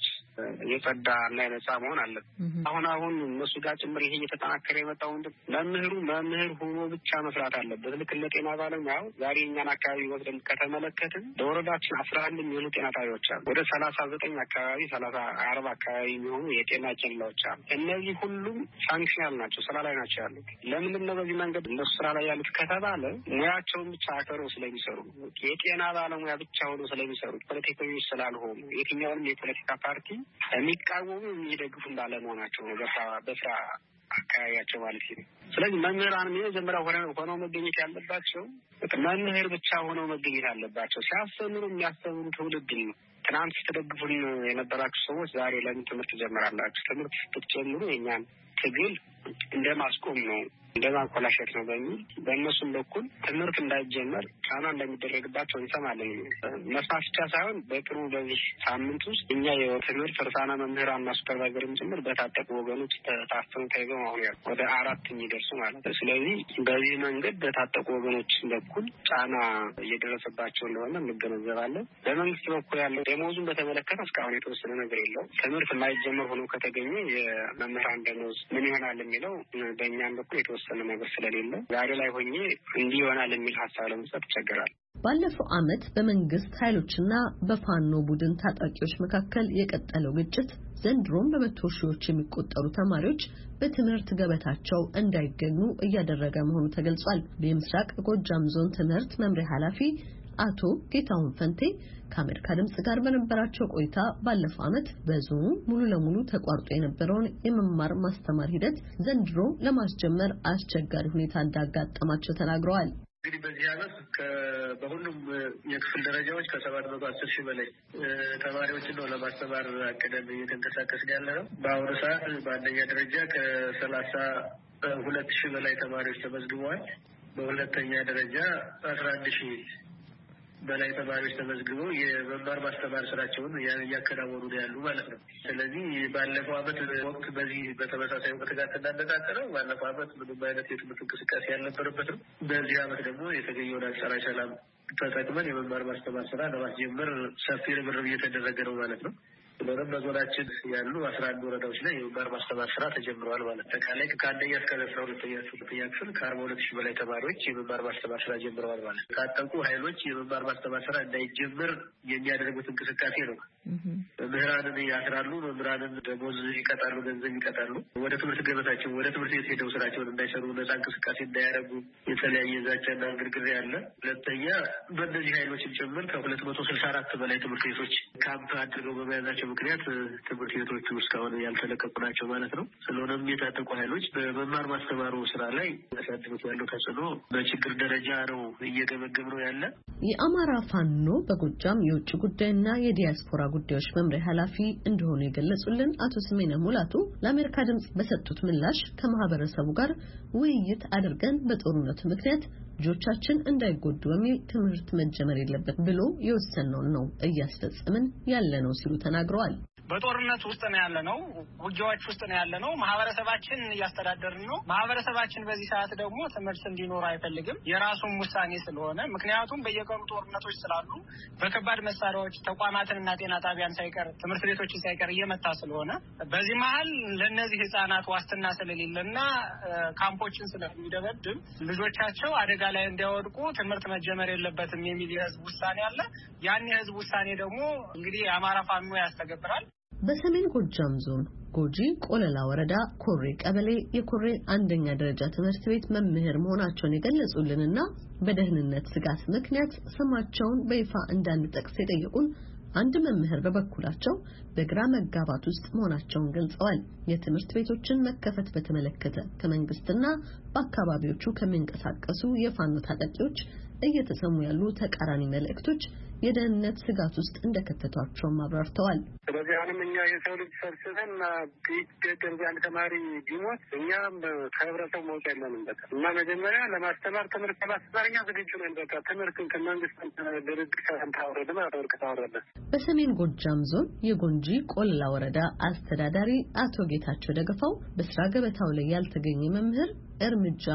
የጸዳ እና የነጻ መሆን አለበት። አሁን አሁን እነሱ ጋር ጭምር ይሄ እየተጠናከረ የመጣው መምህሩ መምህር ሆኖ ብቻ መስራት አለበት። ልክ እንደ ጤና ባለሙያው ዛሬ እኛን አካባቢ ወስደን ከተመለከትን በወረዳችን አስራ አንድ የሚሆኑ ጤና ጣቢያዎች አሉ። ወደ ሰላሳ ዘጠኝ አካባቢ ሰላሳ አርባ አካባቢ የሚሆኑ የጤና ኬላዎች አሉ። እነዚህ ሁሉም ሳንክሽናል ናቸው፣ ስራ ላይ ናቸው ያሉት። ለምንድን ነው በዚህ መንገድ እነሱ ስራ ላይ ያሉት ከተባለ ሙያቸውን ብቻ አከረው ስለሚሰሩ የጤና ባለሙያ ብቻ ሆነው ስለሚሰሩ ፖለቲከኞች ስላልሆኑ የትኛውንም የፖለቲካ ፓርቲ የሚቃወሙ የሚደግፉ ባለመሆናቸው ነው በስራ አካባቢያቸው ማለት ነው። ስለዚህ መምህራን የመጀመሪያ ሆነው መገኘት ያለባቸው መምህር ብቻ ሆነው መገኘት አለባቸው። ሲያስተምሩ የሚያስተምሩ ትውልድ ነው። ትናንት ስትደግፉን የነበራችሁ ሰዎች ዛሬ ለምን ትምህርት ጀምራላችሁ? ትምህርት ስትጀምሩ የኛን ትግል እንደማስቆም ነው እንደማቆላሸት ነው በሚል በእነሱም በኩል ትምህርት እንዳይጀመር ጫና እንደሚደረግባቸው እንሰማለን። መስማት ብቻ ሳይሆን በቅርቡ በዚህ ሳምንት ውስጥ እኛ የትምህርት ርዕሳነ መምህራንና ሱፐርቫይዘርም ጭምር በታጠቁ ወገኖች ታፍነው ተይዘው አሁን ያው ወደ አራት የሚደርሱ ማለት ነው። ስለዚህ በዚህ መንገድ በታጠቁ ወገኖች በኩል ጫና እየደረሰባቸው እንደሆነ እንገነዘባለን። በመንግስት በኩል ያለው ደሞዙን በተመለከተ እስካሁን የተወሰነ ነገር የለውም። ትምህርት የማይጀመር ሆኖ ከተገኘ የመምህራን ደሞዝ ምን ይሆናል የሚለው በእኛም በኩል የተወሰነ ነገር ስለሌለ ዛሬ ላይ ሆኜ እንዲህ ይሆናል የሚል ሀሳብ ለመስጠት ይቸገራል። ባለፈው ዓመት በመንግስት ኃይሎችና በፋኖ ቡድን ታጣቂዎች መካከል የቀጠለው ግጭት ዘንድሮም በመቶ ሺዎች የሚቆጠሩ ተማሪዎች በትምህርት ገበታቸው እንዳይገኙ እያደረገ መሆኑ ተገልጿል። በምስራቅ ጎጃም ዞን ትምህርት መምሪያ ኃላፊ አቶ ጌታሁን ፈንቴ ከአሜሪካ ድምጽ ጋር በነበራቸው ቆይታ ባለፈው ዓመት በዞኑ ሙሉ ለሙሉ ተቋርጦ የነበረውን የመማር ማስተማር ሂደት ዘንድሮ ለማስጀመር አስቸጋሪ ሁኔታ እንዳጋጠማቸው ተናግረዋል። እንግዲህ በዚህ ዓመት በሁሉም የክፍል ደረጃዎች ከሰባት መቶ አስር ሺህ በላይ ተማሪዎችን ነው ለማስተማር አቅደን እየተንቀሳቀስን ያለ ነው። በአሁኑ ሰዓት በአንደኛ ደረጃ ከሰላሳ ሁለት ሺህ በላይ ተማሪዎች ተመዝግበዋል። በሁለተኛ ደረጃ አስራ አንድ ሺህ በላይ ተማሪዎች ተመዝግበው የመማር ማስተማር ስራቸውን እያከናወኑ ነው ያሉ ማለት ነው። ስለዚህ ባለፈው ዓመት ወቅት በዚህ በተመሳሳይ ወቅት ጋር ተናነጻጽረው ባለፈው ዓመት ምንም አይነት የትምህርት እንቅስቃሴ ያልነበረበትም በዚህ ዓመት ደግሞ የተገኘውን አንጻራዊ ሰላም ተጠቅመን የመማር ማስተማር ስራ ለማስጀመር ሰፊ ርብርብ እየተደረገ ነው ማለት ነው። ስለዚህ በዞናችን ያሉ አስራ አንድ ወረዳዎች ላይ የመማር ማስተማር ስራ ተጀምረዋል ማለት ነው። አጠቃላይ ከአንደኛ እስከ አስራ ሁለተኛ ክፍል ከአርባ ሁለት ሺህ በላይ ተማሪዎች የመማር ማስተማር ስራ ጀምረዋል ማለት ነው። የታጠቁ ኃይሎች የመማር ማስተማር ስራ እንዳይጀምር የሚያደርጉት እንቅስቃሴ ነው። መምህራንን ያስራሉ፣ መምህራንን ደሞዝ ይቀጣሉ፣ ገንዘብ ይቀጣሉ። ወደ ትምህርት ገበታቸው ወደ ትምህርት ቤት ሄደው ስራቸውን እንዳይሰሩ፣ ነጻ እንቅስቃሴ እንዳያደርጉ የተለያየ ዛቻና ግርግር ያለ። ሁለተኛ በእነዚህ ኃይሎችን ጭምር ከሁለት መቶ ስልሳ አራት በላይ ትምህርት ቤቶች ካምፕ አድርገው በመያዛቸው ምክንያት ትምህርት ቤቶቹ እስካሁን ያልተለቀቁ ናቸው ማለት ነው። ስለሆነም የታጠቁ ኃይሎች በመማር ማስተማሩ ስራ ላይ ያሳድሩት ያለው ተጽዕኖ በችግር ደረጃ ነው እየገመገም ነው ያለ። የአማራ ፋኖ በጎጃም የውጭ ጉዳይና የዲያስፖራ ጉዳዮች መምሪያ ኃላፊ እንደሆኑ የገለጹልን አቶ ስሜነ ሙላቱ ለአሜሪካ ድምጽ በሰጡት ምላሽ ከማህበረሰቡ ጋር ውይይት አድርገን በጦርነቱ ምክንያት ልጆቻችን እንዳይጎዱ በሚል ትምህርት መጀመር የለበት ብሎ የወሰነውን ነው እያስፈጸምን ያለ ነው ሲሉ ተናግረዋል። በጦርነት ውስጥ ነው ያለ ነው። ውጊያዎች ውስጥ ነው ያለ ነው። ማህበረሰባችን እያስተዳደርን ነው። ማህበረሰባችን በዚህ ሰዓት ደግሞ ትምህርት እንዲኖር አይፈልግም የራሱን ውሳኔ ስለሆነ። ምክንያቱም በየቀኑ ጦርነቶች ስላሉ በከባድ መሳሪያዎች ተቋማትንና ጤና ጣቢያን ሳይቀር ትምህርት ቤቶችን ሳይቀር እየመታ ስለሆነ በዚህ መሀል ለነዚህ ህጻናት ዋስትና ስለሌለና ካምፖችን ስለሚደበድብ ልጆቻቸው አደጋ ላይ እንዲያወድቁ ትምህርት መጀመር የለበትም የሚል የህዝብ ውሳኔ አለ። ያን የህዝብ ውሳኔ ደግሞ እንግዲህ የአማራ ፋኖ ያስተገብራል። በሰሜን ጎጃም ዞን ጎጂ ቆለላ ወረዳ ኮሬ ቀበሌ የኮሬ አንደኛ ደረጃ ትምህርት ቤት መምህር መሆናቸውን የገለጹልንና በደህንነት ስጋት ምክንያት ስማቸውን በይፋ እንዳንጠቅስ የጠየቁን አንድ መምህር በበኩላቸው በግራ መጋባት ውስጥ መሆናቸውን ገልጸዋል። የትምህርት ቤቶችን መከፈት በተመለከተ ከመንግስትና በአካባቢዎቹ ከሚንቀሳቀሱ የፋኖ ታጣቂዎች እየተሰሙ ያሉ ተቃራኒ መልእክቶች የደህንነት ስጋት ውስጥ እንደከተቷቸው አብራርተዋል። ስለዚህ አሁንም እኛ የሰው ልጅ ሰብስበን ቢገደል አንድ ተማሪ ቢሞት እኛም ከህብረተሰቡ መውጫ የለንም። በቃ እና መጀመሪያ ለማስተማር ትምህርት ለማስተማር እኛ ዝግጁ ነን። በቃ ትምህርትን ከመንግስት ድርድር ታወረደ ማለት ታወረደ። በሰሜን ጎጃም ዞን የጎንጂ ቆላ ወረዳ አስተዳዳሪ አቶ ጌታቸው ደገፋው በስራ ገበታው ላይ ያልተገኘ መምህር እርምጃ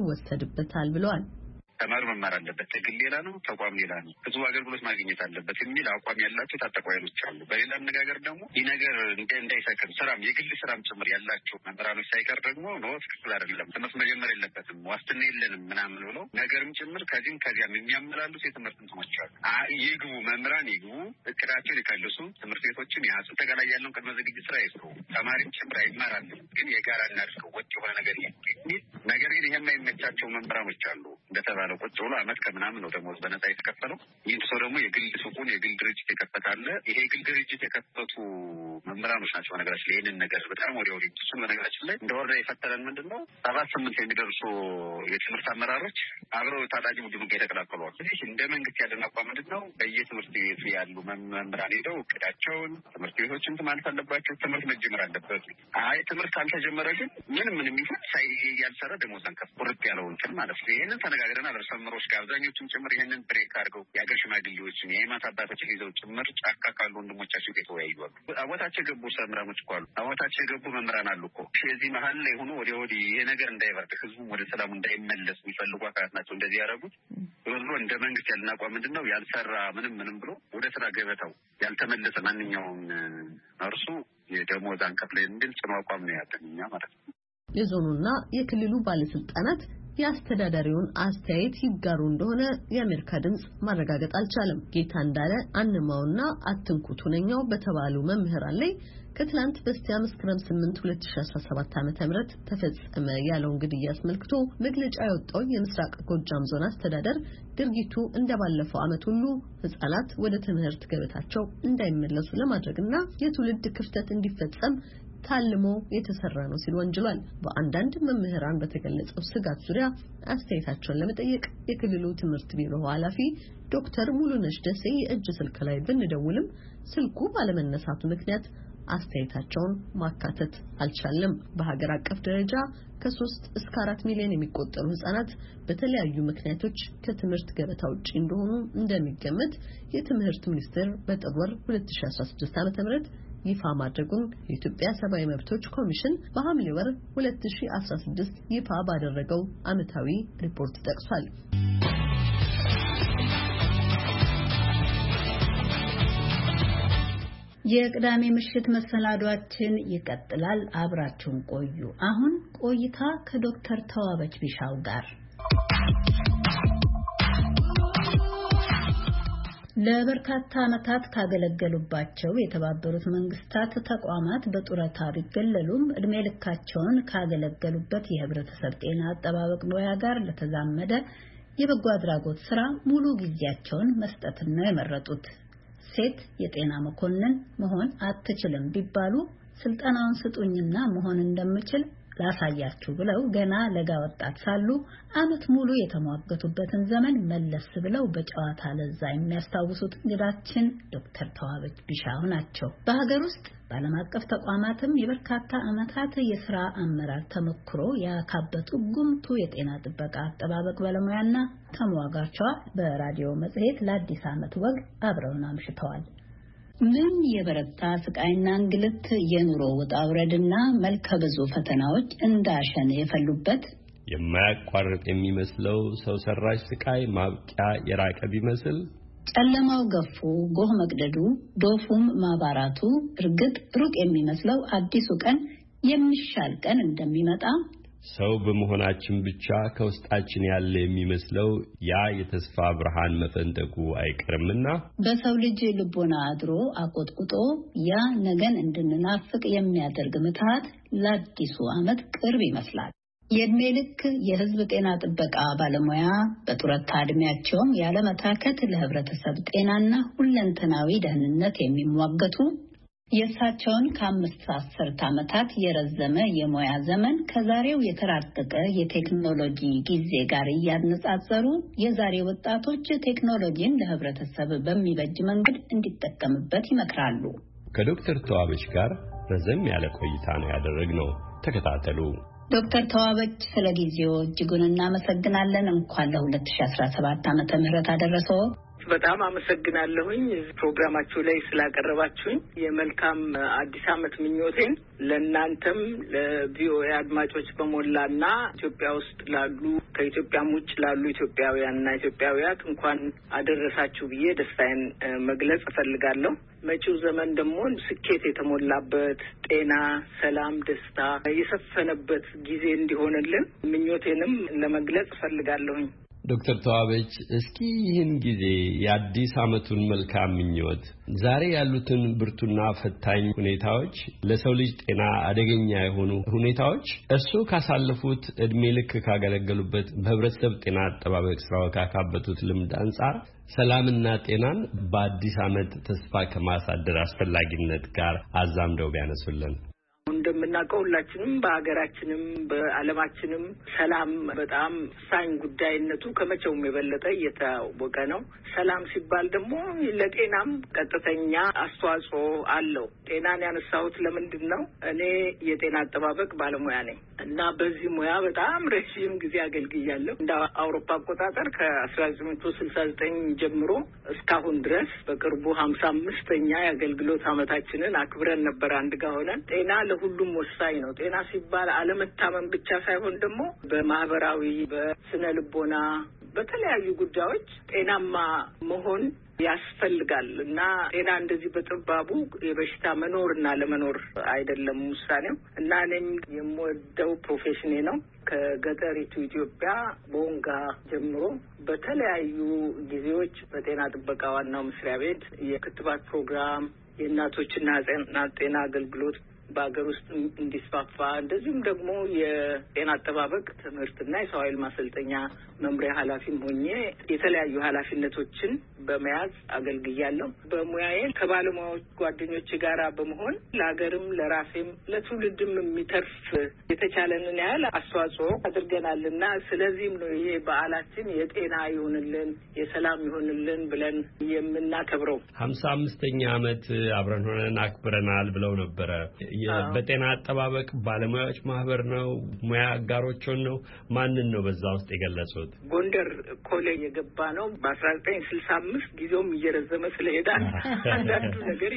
ይወሰድበታል ብለዋል። ተማሪ መማር አለበት። ትግል ሌላ ነው፣ ተቋም ሌላ ነው። ህዝቡ አገልግሎት ማግኘት አለበት የሚል አቋም ያላቸው ታጠቁ ኃይሎች አሉ። በሌላ አነጋገር ደግሞ ይህ ነገር እንዳይሰክን ስራም የግል ስራም ጭምር ያላቸው መምህራኖች ሳይቀር ደግሞ ነው ትክክል አይደለም፣ ትምህርት መጀመር የለበትም፣ ዋስትና የለንም ምናምን ብለው ነገርም ጭምር ከዚህም ከዚያም የሚያመላሉት የትምህርት እንትኖች አሉ። ይግቡ፣ መምህራን ይግቡ፣ እቅዳቸውን ይከልሱ፣ ትምህርት ቤቶችን ያዙ፣ አጠቃላይ ያለውን ቅድመ ዝግጅት ስራ ይስሩ፣ ተማሪም ጭምር አይማራል፣ ግን የጋራ እናድርገው ወጥ የሆነ ነገር የሚል ነገር ግን የማይመቻቸው መምህራኖች አሉ እንደተባለ የተባለው ቁጭ ብሎ አመት ከምናምን ነው ደሞዝ በነጻ የተከፈለው። ይህን ሰው ደግሞ የግል ሱቁን የግል ድርጅት የከፈታለ። ይሄ የግል ድርጅት የከፈቱ መምህራኖች ናቸው። በነገራችን ላይ ይህንን ነገር በጣም ወዲያ ወዲህ እሱን በነገራችን ላይ እንደ ወረዳ የፈተረን ምንድን ነው ሰባት ስምንት የሚደርሱ የትምህርት አመራሮች አብረው ታጣቂ ቡድኑ ጋር የተቀላቀሏል። ስለዚህ እንደ መንግስት ያለን አቋም ምንድን ነው በየትምህርት ቤቱ ያሉ መምህራን ሄደው እቅዳቸውን ትምህርት ቤቶችን ማለት አለባቸው። ትምህርት መጀመር አለበት። አይ ትምህርት ካልተጀመረ ግን ምንም ምንም ይሁን ሳይ ያልሰራ ደሞዝ አንከፍ ቁርጥ ያለው እንትን ማለት ነው። ይሄንን ተነጋግረናል እርስ በርሶች ጋር አብዛኞቹም ጭምር ይሄንን ብሬክ አድርገው የሀገር ሽማግሌዎችን የሃይማኖት አባቶችን ይዘው ጭምር ጫካ ካሉ ወንድሞቻቸው ጋር ተወያይቷል። አወታቸው የገቡ መምህራኖች እኮ አሉ። አወታቸው የገቡ መምህራን አሉ እኮ። ስለዚህ መሀል ላይ ሆኖ ወዲያ ወዲህ ይሄ ነገር እንዳይበርድ ህዝቡ ወደ ሰላሙ እንዳይመለስ የሚፈልጉ አካላት ናቸው እንደዚህ ያደረጉት። ብሎ እንደ መንግስት ያለን አቋም ምንድን ነው ያልሰራ ምንም ምንም ብሎ ወደ ስራ ገበታው ያልተመለሰ ማንኛውም እርሱ የደሞዝ አንከፍል እንድል ጽኑ አቋም ነው ያለን እኛ ማለት ነው። የዞኑና የክልሉ ባለስልጣናት የአስተዳዳሪውን አስተያየት ይጋሩ እንደሆነ የአሜሪካ ድምጽ ማረጋገጥ አልቻለም። ጌታ እንዳለ አንማውና አትንኩት ሁነኛው በተባሉ መምህራን ላይ ከትላንት በስቲያ መስከረም ስምንት ሁለት ሺህ አስራ ሰባት ዓ.ም ተፈጸመ ያለውን ግድያ አስመልክቶ መግለጫ ያወጣው የምስራቅ ጎጃም ዞን አስተዳደር ድርጊቱ እንደባለፈው ዓመት ሁሉ ህጻናት ወደ ትምህርት ገበታቸው እንዳይመለሱ ለማድረግና የትውልድ ክፍተት እንዲፈጸም ታልሞ የተሰራ ነው ሲል ወንጅሏል። በአንዳንድ መምህራን በተገለጸው ስጋት ዙሪያ አስተያየታቸውን ለመጠየቅ የክልሉ ትምህርት ቢሮ ኃላፊ ዶክተር ሙሉነሽ ደሴ የእጅ ስልክ ላይ ብንደውልም ስልኩ ባለመነሳቱ ምክንያት አስተያየታቸውን ማካተት አልቻለም። በሀገር አቀፍ ደረጃ ከሶስት እስከ አራት ሚሊዮን የሚቆጠሩ ህጻናት በተለያዩ ምክንያቶች ከትምህርት ገበታ ውጪ እንደሆኑ እንደሚገመት የትምህርት ሚኒስቴር በጥር ወር ሁለት ሺህ አስራ ስድስት ዓ.ም ይፋ ማድረጉን የኢትዮጵያ ሰብአዊ መብቶች ኮሚሽን በሐምሌ ወር ሁለት ሺህ አስራ ስድስት ይፋ ባደረገው ዓመታዊ ሪፖርት ጠቅሷል። የቅዳሜ ምሽት መሰናዷችን ይቀጥላል። አብራችሁን ቆዩ። አሁን ቆይታ ከዶክተር ተዋበች ቢሻው ጋር ለበርካታ ዓመታት ካገለገሉባቸው የተባበሩት መንግስታት ተቋማት በጡረታ ቢገለሉም እድሜ ልካቸውን ካገለገሉበት የህብረተሰብ ጤና አጠባበቅ ሙያ ጋር ለተዛመደ የበጎ አድራጎት ስራ ሙሉ ጊዜያቸውን መስጠትን ነው የመረጡት። ሴት የጤና መኮንን መሆን አትችልም ቢባሉ ስልጠናውን ስጡኝና መሆን እንደምችል ላሳያችሁ ብለው ገና ለጋ ወጣት ሳሉ አመት ሙሉ የተሟገቱበትን ዘመን መለስ ብለው በጨዋታ ለዛ የሚያስታውሱት እንግዳችን ዶክተር ተዋበች ቢሻው ናቸው። በሀገር ውስጥ በዓለም አቀፍ ተቋማትም የበርካታ አመታት የሥራ አመራር ተመክሮ ያካበቱ ጉምቱ የጤና ጥበቃ አጠባበቅ ባለሙያና ተሟጋቿ በራዲዮ መጽሔት ለአዲስ ዓመት ወግ አብረውን አምሽተዋል። ምን የበረታ ስቃይና እንግልት የኑሮ ውጣ ውረድና መልከ ብዙ ፈተናዎች እንዳሸን የፈሉበት የማያቋርጥ የሚመስለው ሰው ሰራሽ ስቃይ ማብቂያ የራቀ ቢመስል ጨለማው ገፎ ጎህ መቅደዱ ዶፉም ማባራቱ እርግጥ ሩቅ የሚመስለው አዲሱ ቀን የሚሻል ቀን እንደሚመጣ ሰው በመሆናችን ብቻ ከውስጣችን ያለ የሚመስለው ያ የተስፋ ብርሃን መፈንጠቁ አይቀርምና በሰው ልጅ ልቦና አድሮ አቆጥቁጦ ያ ነገን እንድንናፍቅ የሚያደርግ ምትሃት ለአዲሱ ዓመት ቅርብ ይመስላል። የእድሜ ልክ የሕዝብ ጤና ጥበቃ ባለሙያ በጡረታ ዕድሜያቸውም ያለመታከት ለህብረተሰብ ጤናና ሁለንተናዊ ደህንነት የሚሟገቱ የእሳቸውን ከአምስት አስርት ዓመታት የረዘመ የሙያ ዘመን ከዛሬው የተራቀቀ የቴክኖሎጂ ጊዜ ጋር እያነጻጸሩ የዛሬ ወጣቶች ቴክኖሎጂን ለህብረተሰብ በሚበጅ መንገድ እንዲጠቀምበት ይመክራሉ። ከዶክተር ተዋበች ጋር ረዘም ያለ ቆይታ ነው ያደረግነው። ተከታተሉ። ዶክተር ተዋበች ስለ ጊዜው እጅጉን እናመሰግናለን። እንኳን ለሁለት ሺህ አስራ ሰባት ዓመተ ምህረት አደረሰው። በጣም አመሰግናለሁኝ ፕሮግራማችሁ ላይ ስላቀረባችሁኝ። የመልካም አዲስ ዓመት ምኞቴን ለእናንተም ለቪኦኤ አድማጮች በሞላና ኢትዮጵያ ውስጥ ላሉ ከኢትዮጵያም ውጭ ላሉ ኢትዮጵያውያንና ኢትዮጵያውያት እንኳን አደረሳችሁ ብዬ ደስታዬን መግለጽ እፈልጋለሁ። መጪው ዘመን ደግሞ ስኬት የተሞላበት ጤና፣ ሰላም፣ ደስታ የሰፈነበት ጊዜ እንዲሆንልን ምኞቴንም ለመግለጽ እፈልጋለሁኝ። ዶክተር ተዋበች እስኪ ይህን ጊዜ የአዲስ ዓመቱን መልካም ምኞት ዛሬ ያሉትን ብርቱና ፈታኝ ሁኔታዎች ለሰው ልጅ ጤና አደገኛ የሆኑ ሁኔታዎች እርሱ ካሳለፉት እድሜ ልክ ካገለገሉበት በህብረተሰብ ጤና አጠባበቅ ስራው ካካበቱት ልምድ አንፃር ሰላምና ጤናን በአዲስ ዓመት ተስፋ ከማሳደር አስፈላጊነት ጋር አዛምደው ቢያነሱልን። እንደምናውቀው ሁላችንም በአገራችንም በዓለማችንም ሰላም በጣም ሳኝ ጉዳይነቱ ከመቼውም የበለጠ እየታወቀ ነው። ሰላም ሲባል ደግሞ ለጤናም ቀጥተኛ አስተዋጽኦ አለው። ጤናን ያነሳሁት ለምንድን ነው? እኔ የጤና አጠባበቅ ባለሙያ ነኝ እና በዚህ ሙያ በጣም ረጅም ጊዜ አገልግያለሁ። እንደ አውሮፓ አቆጣጠር ከአስራ ዘጠኝ መቶ ስልሳ ዘጠኝ ጀምሮ እስካሁን ድረስ በቅርቡ ሀምሳ አምስተኛ የአገልግሎት ዓመታችንን አክብረን ነበር አንድ ጋር ሆነን። ጤና ሁሉም ወሳኝ ነው። ጤና ሲባል አለመታመም ብቻ ሳይሆን ደግሞ በማህበራዊ በስነ ልቦና በተለያዩ ጉዳዮች ጤናማ መሆን ያስፈልጋል እና ጤና እንደዚህ በጥባቡ የበሽታ መኖርና ለመኖር አይደለም ውሳኔው። እና እኔም የምወደው ፕሮፌሽኔ ነው። ከገጠሪቱ ኢትዮጵያ ቦንጋ ጀምሮ በተለያዩ ጊዜዎች በጤና ጥበቃ ዋናው መስሪያ ቤት የክትባት ፕሮግራም፣ የእናቶችና ህጻናት ጤና አገልግሎት በአገር ውስጥ እንዲስፋፋ እንደዚሁም ደግሞ የጤና አጠባበቅ ትምህርትና የሰው ኃይል ማሰልጠኛ መምሪያ ኃላፊም ሆኜ የተለያዩ ኃላፊነቶችን በመያዝ አገልግያለሁ። በሙያዬ ከባለሙያዎች ጓደኞች ጋር በመሆን ለሀገርም ለራሴም ለትውልድም የሚተርፍ የተቻለንን ያህል አስተዋጽኦ አድርገናልና ስለዚህም ነው ይሄ በዓላችን የጤና ይሁንልን የሰላም ይሁንልን ብለን የምናከብረው። ሀምሳ አምስተኛ ዓመት አብረን ሆነን አክብረናል ብለው ነበረ። በጤና አጠባበቅ ባለሙያዎች ማህበር ነው? ሙያ አጋሮችን ነው? ማንን ነው በዛ ውስጥ የገለጹት? ጎንደር ኮሌጅ የገባ ነው በአስራ ዘጠኝ ስልሳ አምስት ጊዜውም እየረዘመ ስለሄዳል አንዳንዱ ነገር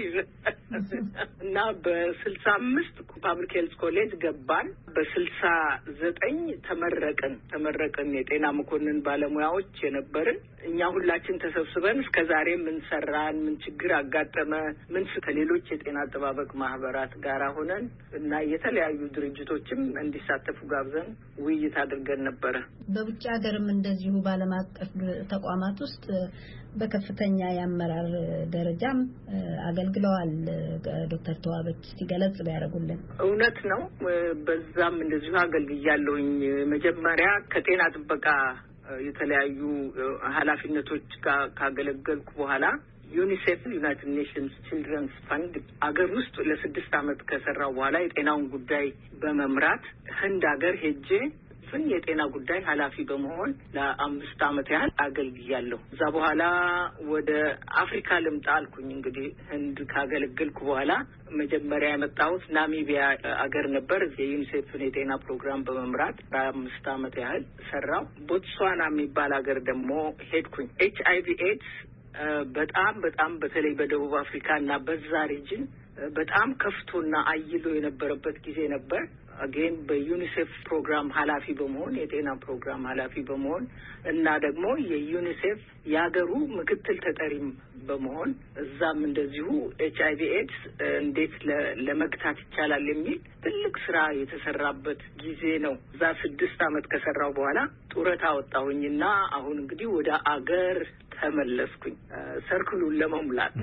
እና በስልሳ አምስት ፓብሊክ ሄልዝ ኮሌጅ ገባን። በስልሳ ዘጠኝ ተመረቅን ተመረቅን የጤና መኮንን ባለሙያዎች የነበርን እኛ ሁላችን ተሰብስበን እስከዛሬ ምን ሰራን፣ ምን ችግር አጋጠመ፣ ምን ከሌሎች የጤና አጠባበቅ ማህበራት ጋር ሆነን እና የተለያዩ ድርጅቶችም እንዲሳተፉ ጋብዘን ውይይት አድርገን ነበረ። በውጭ ሀገርም እንደዚሁ ባለም አቀፍ ተቋማት ውስጥ በከፍተኛ የአመራር ደረጃም አገልግለዋል። ዶክተር ተዋበች ሲገለጽ ቢያደርጉልን። እውነት ነው። በዛም እንደዚሁ አገልግያለሁኝ። መጀመሪያ ከጤና ጥበቃ የተለያዩ ኃላፊነቶች ጋር ካገለገልኩ በኋላ ዩኒሴፍ ዩናይትድ ኔሽንስ ቺልድረንስ ፈንድ አገር ውስጥ ለስድስት ዓመት ከሰራው በኋላ የጤናውን ጉዳይ በመምራት ህንድ አገር ሄጄ ፍን የጤና ጉዳይ ኃላፊ በመሆን ለአምስት ዓመት ያህል አገልግያለሁ። እዛ በኋላ ወደ አፍሪካ ልምጣ አልኩኝ። እንግዲህ ህንድ ካገለገልኩ በኋላ መጀመሪያ የመጣሁት ናሚቢያ አገር ነበር። የዩኒሴፍን የጤና ፕሮግራም በመምራት ለአምስት ዓመት ያህል ሰራው። ቦትስዋና የሚባል አገር ደግሞ ሄድኩኝ። ኤች አይ ቪ ኤድስ በጣም በጣም በተለይ በደቡብ አፍሪካ እና በዛ ሪጅን በጣም ከፍቶና አይሎ የነበረበት ጊዜ ነበር። አገን በዩኒሴፍ ፕሮግራም ኃላፊ በመሆን የጤና ፕሮግራም ኃላፊ በመሆን እና ደግሞ የዩኒሴፍ ያገሩ ምክትል ተጠሪም በመሆን እዛም እንደዚሁ ኤች አይ ቪ ኤድስ እንዴት ለመግታት ይቻላል የሚል ትልቅ ስራ የተሰራበት ጊዜ ነው። እዛ ስድስት ዓመት ከሰራው በኋላ ጡረታ ወጣሁኝና አሁን እንግዲህ ወደ አገር ተመለስኩኝ ሰርክሉን ለመሙላት።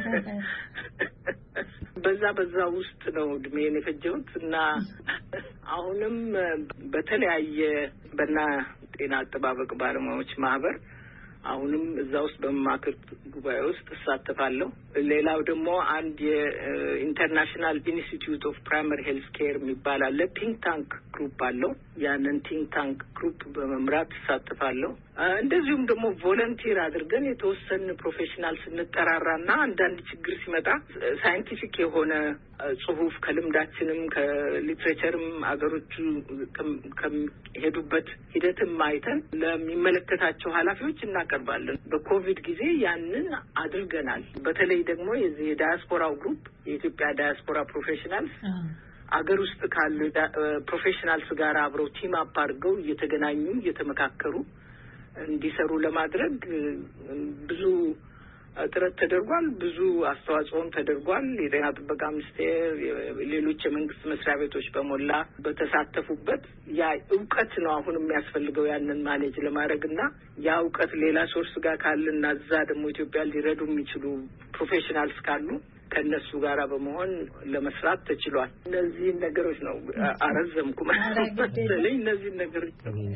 በዛ በዛ ውስጥ ነው እድሜን የፈጀሁት እና አሁንም በተለያየ በና ጤና አጠባበቅ ባለሙያዎች ማህበር አሁንም እዛ ውስጥ በመማክርት ጉባኤ ውስጥ እሳተፋለሁ። ሌላው ደግሞ አንድ የኢንተርናሽናል ኢንስቲትዩት ኦፍ ፕራይመሪ ሄልዝ ኬር የሚባል አለ። ቲንክ ታንክ ግሩፕ አለው። ያንን ቲንክ ታንክ ግሩፕ በመምራት እሳተፋለሁ። እንደዚሁም ደግሞ ቮለንቲር አድርገን የተወሰነ ፕሮፌሽናል ስንጠራራና አንዳንድ ችግር ሲመጣ ሳይንቲፊክ የሆነ ጽሁፍ ከልምዳችንም ከሊትሬቸርም አገሮቹ ከሄዱበት ሂደትም አይተን ለሚመለከታቸው ኃላፊዎች እናቀርባለን። በኮቪድ ጊዜ ያንን አድርገናል። በተለይ ደግሞ የዚህ የዳያስፖራው ግሩፕ የኢትዮጵያ ዳያስፖራ ፕሮፌሽናልስ አገር ውስጥ ካሉ ፕሮፌሽናልስ ጋር አብረው ቲም አፕ አድርገው እየተገናኙ እየተመካከሩ እንዲሰሩ ለማድረግ ብዙ ጥረት ተደርጓል። ብዙ አስተዋጽኦም ተደርጓል። የጤና ጥበቃ ሚኒስቴር፣ ሌሎች የመንግስት መስሪያ ቤቶች በሞላ በተሳተፉበት ያ እውቀት ነው አሁን የሚያስፈልገው ያንን ማኔጅ ለማድረግና ያ እውቀት ሌላ ሶርስ ጋር ካለና እዛ ደግሞ ኢትዮጵያ ሊረዱ የሚችሉ ፕሮፌሽናልስ ካሉ ከነሱ ጋራ በመሆን ለመስራት ተችሏል። እነዚህ ነገሮች ነው አረዘምኩ ማለት እነዚህ ነገሮች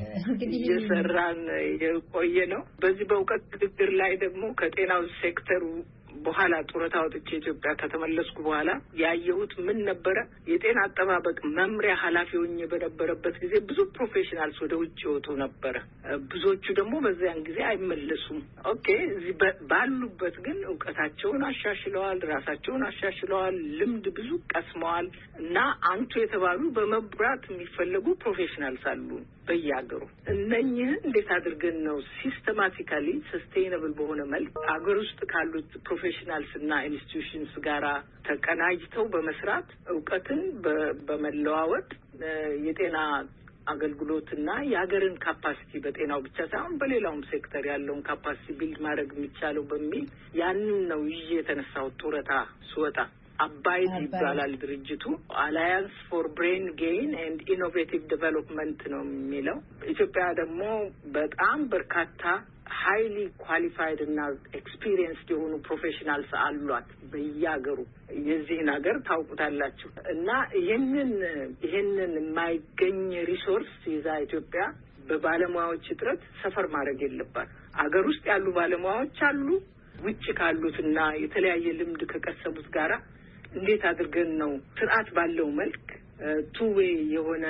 እየሰራን የቆየ ነው። በዚህ በእውቀት ውድድር ላይ ደግሞ ከጤናው ሴክተሩ በኋላ ጡረታ ወጥቼ ኢትዮጵያ ከተመለስኩ በኋላ ያየሁት ምን ነበረ? የጤና አጠባበቅ መምሪያ ኃላፊ ሆኜ በነበረበት ጊዜ ብዙ ፕሮፌሽናልስ ወደ ውጭ ይወጡ ነበረ። ብዙዎቹ ደግሞ በዚያን ጊዜ አይመለሱም። ኦኬ፣ እዚህ ባሉበት ግን እውቀታቸውን አሻሽለዋል፣ ራሳቸውን አሻሽለዋል፣ ልምድ ብዙ ቀስመዋል እና አንቱ የተባሉ በመብራት የሚፈለጉ ፕሮፌሽናልስ አሉ በየሀገሩ። እነኝህን እንዴት አድርገን ነው ሲስተማቲካሊ ሰስቴይነብል በሆነ መልክ አገር ውስጥ ካሉት ፕሮፌሽናልስ እና ኢንስቲትዩሽንስ ጋራ ተቀናጅተው በመስራት እውቀትን በመለዋወጥ የጤና አገልግሎትና የሀገርን ካፓሲቲ በጤናው ብቻ ሳይሆን በሌላውም ሴክተር ያለውን ካፓሲቲ ቢልድ ማድረግ የሚቻለው በሚል ያንን ነው ይዤ የተነሳሁት ጡረታ ስወጣ። አባይድ ይባላል ድርጅቱ። አላያንስ ፎር ብሬን ጌይን ኤንድ ኢኖቬቲቭ ዴቨሎፕመንት ነው የሚለው። ኢትዮጵያ ደግሞ በጣም በርካታ ሃይሊ ኳሊፋይድ እና ኤክስፒሪየንስድ የሆኑ ፕሮፌሽናልስ አሏት በየሀገሩ። የዚህን ሀገር ታውቁታላችሁ። እና ይህንን ይህንን የማይገኝ ሪሶርስ ይዛ ኢትዮጵያ በባለሙያዎች እጥረት ሰፈር ማድረግ የለባት። አገር ውስጥ ያሉ ባለሙያዎች አሉ። ውጭ ካሉትና የተለያየ ልምድ ከቀሰቡት ጋራ እንዴት አድርገን ነው ስርዓት ባለው መልክ ቱዌ የሆነ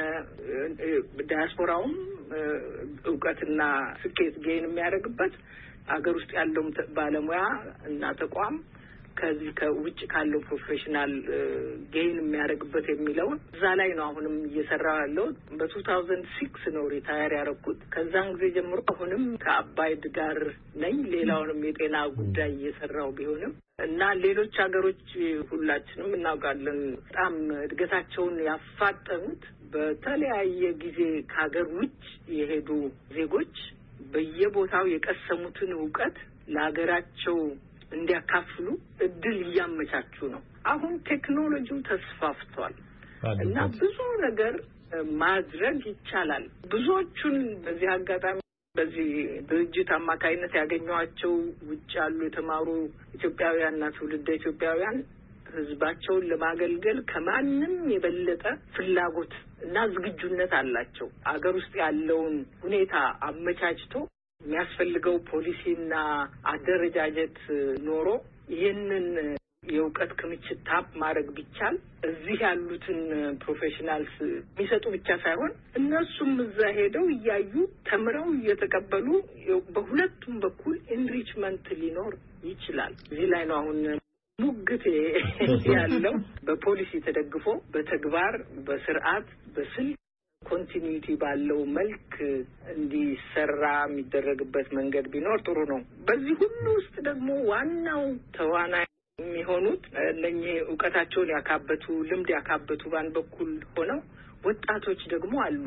ዳያስፖራውም እውቀትና ስኬት ጌን የሚያደርግበት አገር ውስጥ ያለው ባለሙያ እና ተቋም ከዚህ ከውጭ ካለው ፕሮፌሽናል ጌን የሚያደርግበት የሚለውን እዛ ላይ ነው አሁንም እየሰራሁ ያለው። በቱ ታውዘንድ ሲክስ ነው ሪታየር ያደረኩት። ከዛን ጊዜ ጀምሮ አሁንም ከአባይድ ጋር ነኝ። ሌላውንም የጤና ጉዳይ እየሰራሁ ቢሆንም እና ሌሎች ሀገሮች ሁላችንም እናውቃለን በጣም እድገታቸውን ያፋጠኑት በተለያየ ጊዜ ከሀገር ውጭ የሄዱ ዜጎች በየቦታው የቀሰሙትን እውቀት ለሀገራቸው እንዲያካፍሉ እድል እያመቻቹ ነው። አሁን ቴክኖሎጂው ተስፋፍቷል እና ብዙ ነገር ማድረግ ይቻላል። ብዙዎቹን በዚህ አጋጣሚ በዚህ ድርጅት አማካይነት ያገኘኋቸው ውጭ ያሉ የተማሩ ኢትዮጵያውያንና ትውልደ ኢትዮጵያውያን ህዝባቸውን ለማገልገል ከማንም የበለጠ ፍላጎት እና ዝግጁነት አላቸው። አገር ውስጥ ያለውን ሁኔታ አመቻችቶ የሚያስፈልገው ፖሊሲና አደረጃጀት ኖሮ ይህንን የእውቀት ክምችት ታፕ ማድረግ ቢቻል እዚህ ያሉትን ፕሮፌሽናልስ የሚሰጡ ብቻ ሳይሆን እነሱም እዛ ሄደው እያዩ ተምረው እየተቀበሉ በሁለቱም በኩል ኢንሪችመንት ሊኖር ይችላል። እዚህ ላይ ነው አሁን ሙግቴ ያለው። በፖሊሲ ተደግፎ በተግባር በስርዓት በስልት ኮንቲኒዩቲ ባለው መልክ እንዲሰራ የሚደረግበት መንገድ ቢኖር ጥሩ ነው። በዚህ ሁሉ ውስጥ ደግሞ ዋናው ተዋናይ የሚሆኑት እነኚህ እውቀታቸውን ያካበቱ ልምድ ያካበቱ በአንድ በኩል ሆነው ወጣቶች ደግሞ አሉ።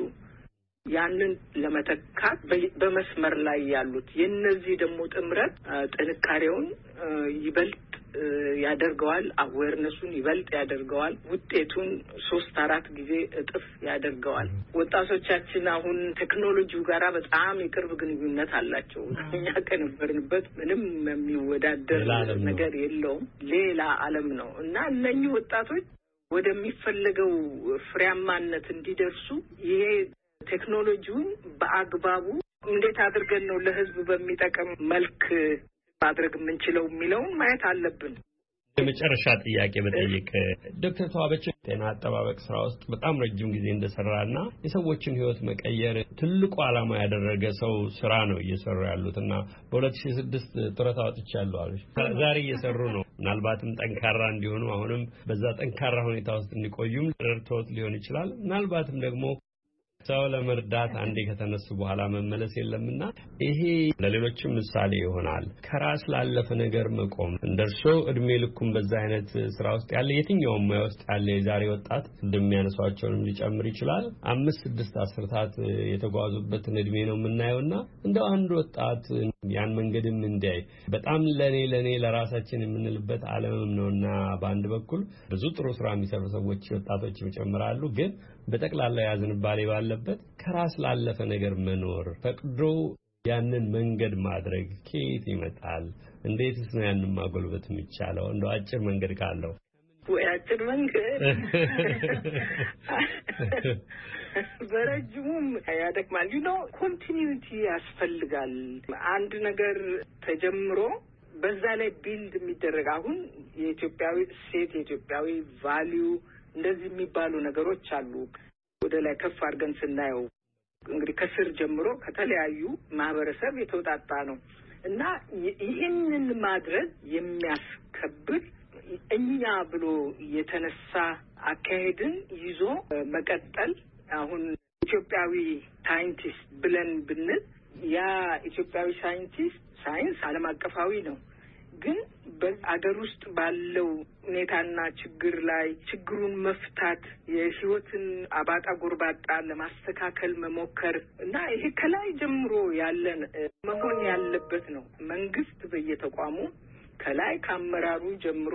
ያንን ለመተካት በመስመር ላይ ያሉት የነዚህ ደግሞ ጥምረት ጥንካሬውን ይበልጥ ያደርገዋል፣ አዌርነሱን ይበልጥ ያደርገዋል፣ ውጤቱን ሶስት አራት ጊዜ እጥፍ ያደርገዋል። ወጣቶቻችን አሁን ቴክኖሎጂው ጋራ በጣም የቅርብ ግንኙነት አላቸው። እኛ ከነበርንበት ምንም የሚወዳደር ነገር የለውም። ሌላ ዓለም ነው እና እነኚህ ወጣቶች ወደሚፈለገው ፍሬያማነት እንዲደርሱ ይሄ ቴክኖሎጂውን በአግባቡ እንዴት አድርገን ነው ለህዝብ በሚጠቅም መልክ ማድረግ የምንችለው የሚለውን ማየት አለብን። የመጨረሻ ጥያቄ በጠይቅ ዶክተር ተዋበች ጤና አጠባበቅ ስራ ውስጥ በጣም ረጅም ጊዜ እንደሰራና የሰዎችን ህይወት መቀየር ትልቁ ዓላማ ያደረገ ሰው ስራ ነው እየሰሩ ያሉትና በሁለት ሺህ ስድስት ጡረታ ወጥቻለሁ አሉ። ዛሬ እየሰሩ ነው። ምናልባትም ጠንካራ እንዲሆኑ አሁንም በዛ ጠንካራ ሁኔታ ውስጥ እንዲቆዩም ረድቶት ሊሆን ይችላል። ምናልባትም ደግሞ ሰው ለመርዳት አንዴ ከተነሱ በኋላ መመለስ የለምና ይሄ ለሌሎችም ምሳሌ ይሆናል። ከራስ ላለፈ ነገር መቆም እንደርሶ እድሜ ልኩም በዛ አይነት ስራ ውስጥ ያለ የትኛውም ሙያ ውስጥ ያለ የዛሬ ወጣት እንደሚያነሷቸውንም ሊጨምር ይችላል። አምስት ስድስት አስርታት የተጓዙበትን እድሜ ነው የምናየውና እንደው አንድ ወጣት ያን መንገድም እንዲያይ በጣም ለኔ ለኔ ለራሳችን የምንልበት ዓለምም ነውና በአንድ በኩል ብዙ ጥሩ ስራ የሚሰሩ ሰዎች ወጣቶች ይጨምራሉ። ግን በጠቅላላ ያዝንባሌ ባለበት ከራስ ላለፈ ነገር መኖር ፈቅዶ ያንን መንገድ ማድረግ ከየት ይመጣል? እንዴትስ ነው ያንን ማጎልበት የሚቻለው? እንደው አጭር መንገድ ካለው ወይ አጭር መንገድ በረጅሙም ያደክማል። you know ኮንቲኒዩቲ ያስፈልጋል። አንድ ነገር ተጀምሮ በዛ ላይ ቢልድ የሚደረግ አሁን የኢትዮጵያዊ ሴት የኢትዮጵያዊ ቫልዩ እንደዚህ የሚባሉ ነገሮች አሉ። ወደ ላይ ከፍ አድርገን ስናየው እንግዲህ ከስር ጀምሮ ከተለያዩ ማህበረሰብ የተውጣጣ ነው እና ይህንን ማድረግ የሚያስከብር እኛ ብሎ የተነሳ አካሄድን ይዞ መቀጠል። አሁን ኢትዮጵያዊ ሳይንቲስት ብለን ብንል ያ ኢትዮጵያዊ ሳይንቲስት ሳይንስ ዓለም አቀፋዊ ነው። ግን በአገር ውስጥ ባለው ሁኔታና ችግር ላይ ችግሩን መፍታት የህይወትን አባጣ ጎርባጣ ለማስተካከል መሞከር እና ይሄ ከላይ ጀምሮ ያለን መሆን ያለበት ነው። መንግስት በየተቋሙ ከላይ ከአመራሩ ጀምሮ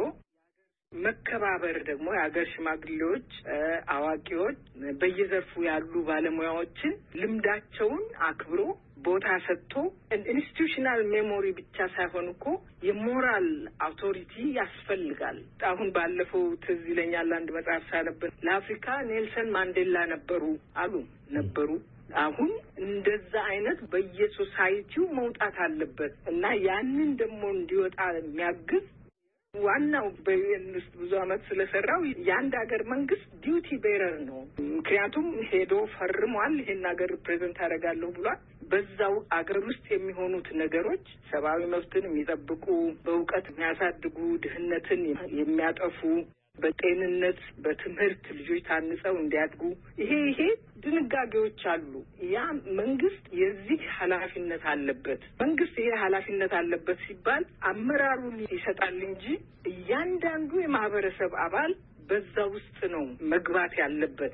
መከባበር ደግሞ የሀገር ሽማግሌዎች፣ አዋቂዎች፣ በየዘርፉ ያሉ ባለሙያዎችን ልምዳቸውን አክብሮ ቦታ ሰጥቶ ኢንስቲትዩሽናል ሜሞሪ ብቻ ሳይሆን እኮ የሞራል አውቶሪቲ ያስፈልጋል። አሁን ባለፈው ትዝ ይለኛል አንድ መጽሐፍ ሳነብ ለአፍሪካ ኔልሰን ማንዴላ ነበሩ አሉ ነበሩ። አሁን እንደዛ አይነት በየሶሳይቲው መውጣት አለበት እና ያንን ደግሞ እንዲወጣ የሚያግዝ ዋናው በዩኤን ውስጥ ብዙ አመት ስለሰራው የአንድ ሀገር መንግስት ዲዩቲ ቤረር ነው። ምክንያቱም ሄዶ ፈርሟል፣ ይሄን ሀገር ሪፕሬዘንት አደርጋለሁ ብሏል። በዛው አገር ውስጥ የሚሆኑት ነገሮች ሰብአዊ መብትን የሚጠብቁ፣ በእውቀት የሚያሳድጉ፣ ድህነትን የሚያጠፉ፣ በጤንነት በትምህርት ልጆች ታንጸው እንዲያድጉ ይሄ ይሄ ድንጋጌዎች አሉ። ያ መንግስት የዚህ ኃላፊነት አለበት። መንግስት ይሄ ኃላፊነት አለበት ሲባል አመራሩን ይሰጣል እንጂ እያንዳንዱ የማህበረሰብ አባል በዛ ውስጥ ነው መግባት ያለበት።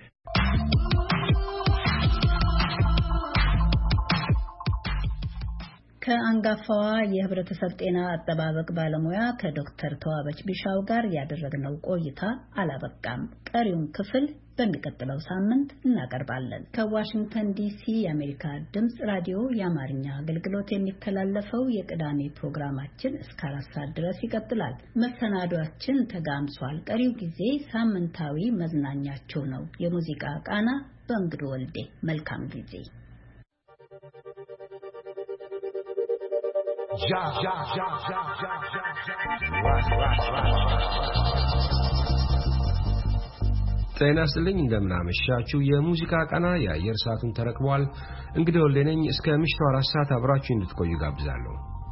ከአንጋፋዋ የህብረተሰብ ጤና አጠባበቅ ባለሙያ ከዶክተር ተዋበች ቢሻው ጋር ያደረግነው ቆይታ አላበቃም። ቀሪውን ክፍል በሚቀጥለው ሳምንት እናቀርባለን። ከዋሽንግተን ዲሲ የአሜሪካ ድምጽ ራዲዮ የአማርኛ አገልግሎት የሚተላለፈው የቅዳሜ ፕሮግራማችን እስከ አራት ሰዓት ድረስ ይቀጥላል። መሰናዷችን ተጋምሷል። ቀሪው ጊዜ ሳምንታዊ መዝናኛቸው ነው። የሙዚቃ ቃና በእንግዱ ወልዴ። መልካም ጊዜ። Ja, ja, ja, ja, ja, ja, ጤና ይስጥልኝ እንደምን አመሻችሁ። የሙዚቃ ቃና የአየር ሰዓቱን ተረክቧል። እንግዲህ ወለነኝ እስከ ምሽቱ አራት ሰዓት አብራችሁ እንድትቆዩ ጋብዛለሁ።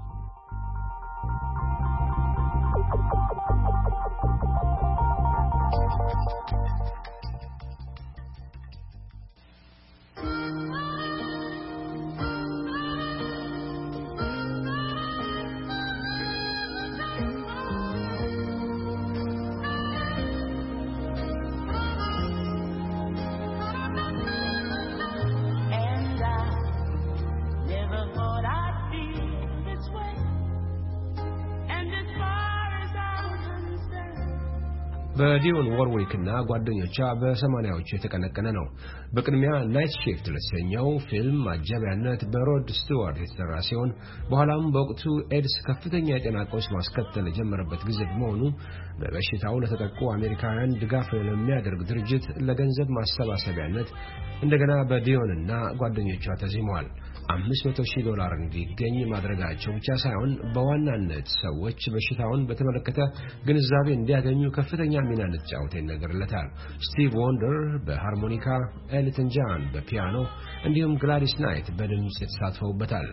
በዲዮን ወርዊክ እና ጓደኞቿ በሰማንያዎቹ የተቀነቀነ ነው። በቅድሚያ ናይት ሺፍት ለተሰኘው ፊልም ማጀቢያነት በሮድ ስቱዋርት የተሰራ ሲሆን በኋላም በወቅቱ ኤድስ ከፍተኛ የጤና ቀውስ ማስከተል የጀመረበት ጊዜ በመሆኑ በበሽታው ለተጠቁ አሜሪካውያን ድጋፍ ለሚያደርግ ድርጅት ለገንዘብ ማሰባሰቢያነት እንደገና በዲዮንና ጓደኞቿ ተዚመዋል። አምስት መቶ ሺህ ዶላር እንዲገኝ ማድረጋቸው ብቻ ሳይሆን በዋናነት ሰዎች በሽታውን በተመለከተ ግንዛቤ እንዲያገኙ ከፍተኛ ሚና እንደተጫወተ ይነገርለታል። ስቲቭ ወንደር በሃርሞኒካ፣ ኤልተን ጃን በፒያኖ እንዲሁም ግላዲስ ናይት በድምጽ የተሳተፉበታል።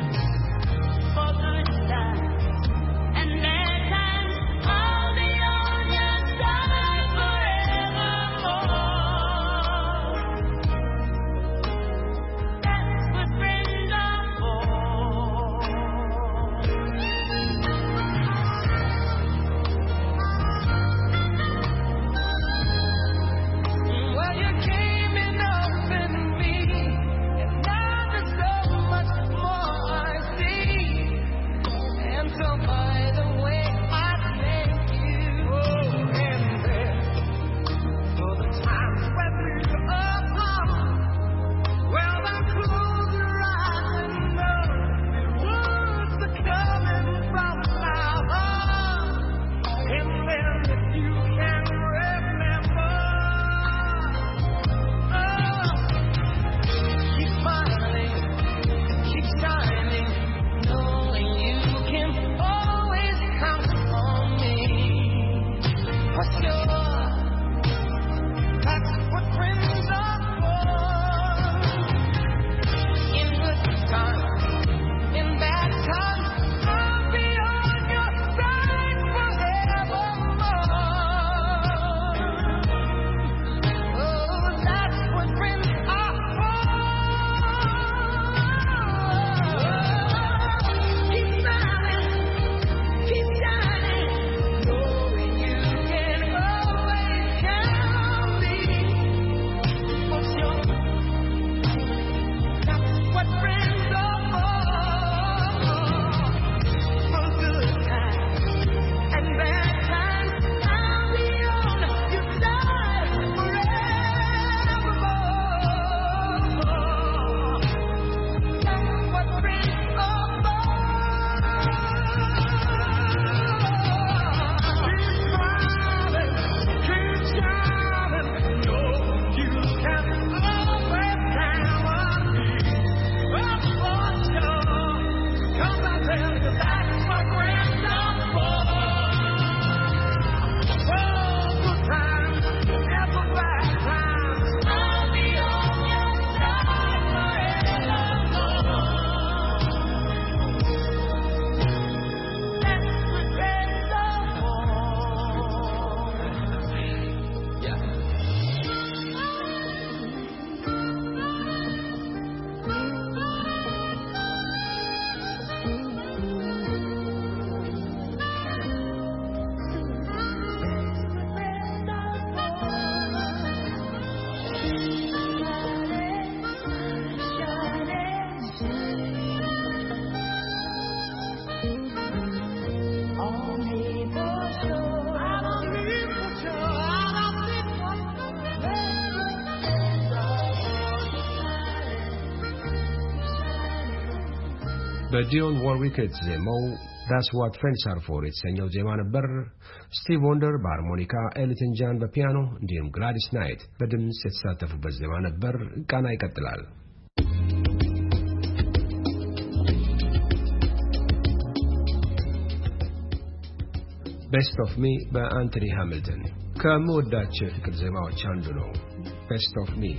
And በዲዮን ዋርዊክ የተዜመው That's What Friends Are For የተሰኘው ዜማ ነበር። ስቲቭ ወንደር በሃርሞኒካ፣ ኤልተን ጃን በፒያኖ እንዲሁም ግላዲስ ናይት በድምጽ የተሳተፉበት ዜማ ነበር። ቃና ይቀጥላል። Best of Me በአንቶኒ ሃሚልተን ከምወዳቸው የፍቅር ዜማዎች አንዱ ነው። Best of Me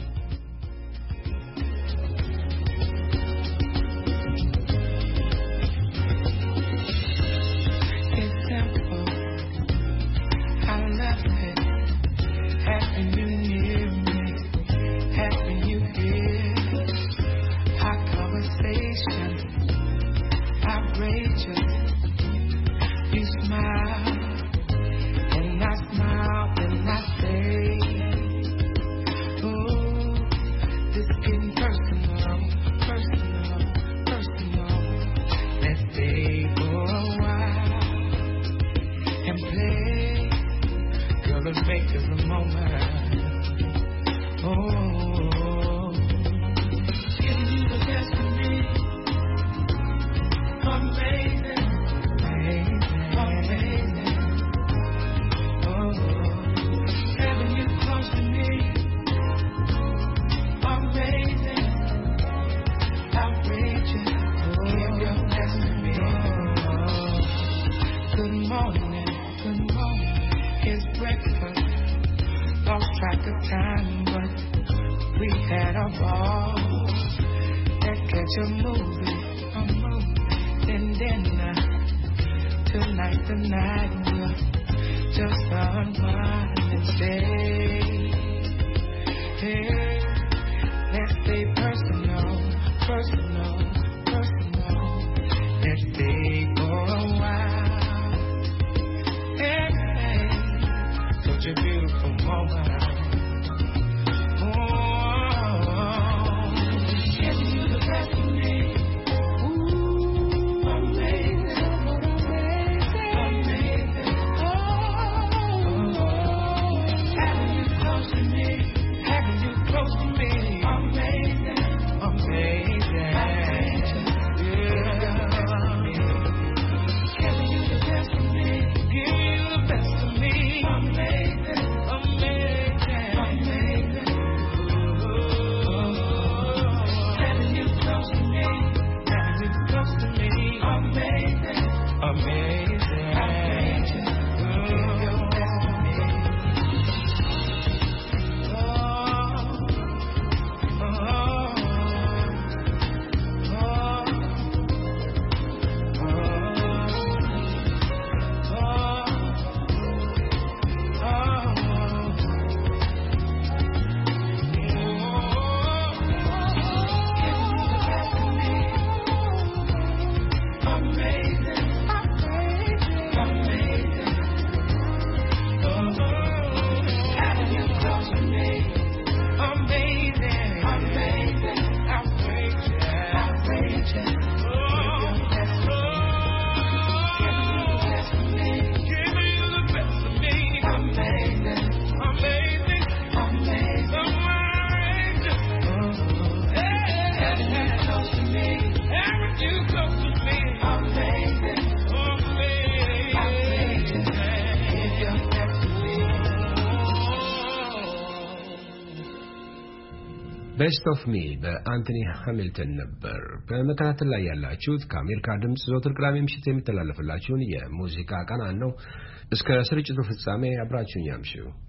Best of Me በአንቶኒ ሃሚልተን ነበር። በመከታተል ላይ ያላችሁት ከአሜሪካ ድምጽ ዘወትር ቅዳሜ ምሽት የሚተላለፍላችሁን የሙዚቃ ቃናን ነው። እስከ ስርጭቱ ፍጻሜ አብራችሁኝ አምሹ።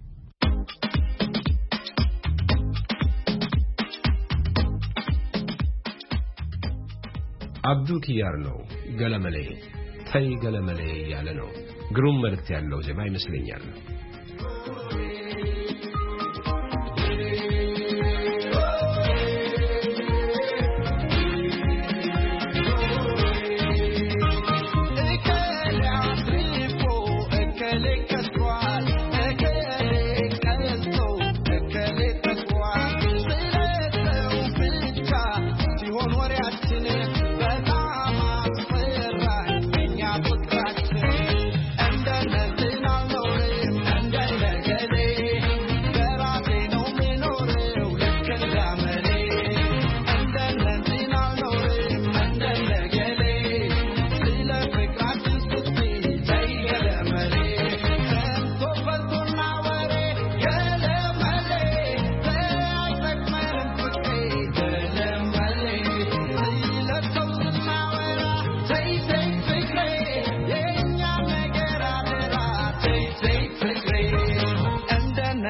አብዱ ኪያር ነው ገለመሌ ተይ ገለመሌ ያለ ነው። ግሩም መልእክት ያለው ዜማ ይመስለኛል። Gele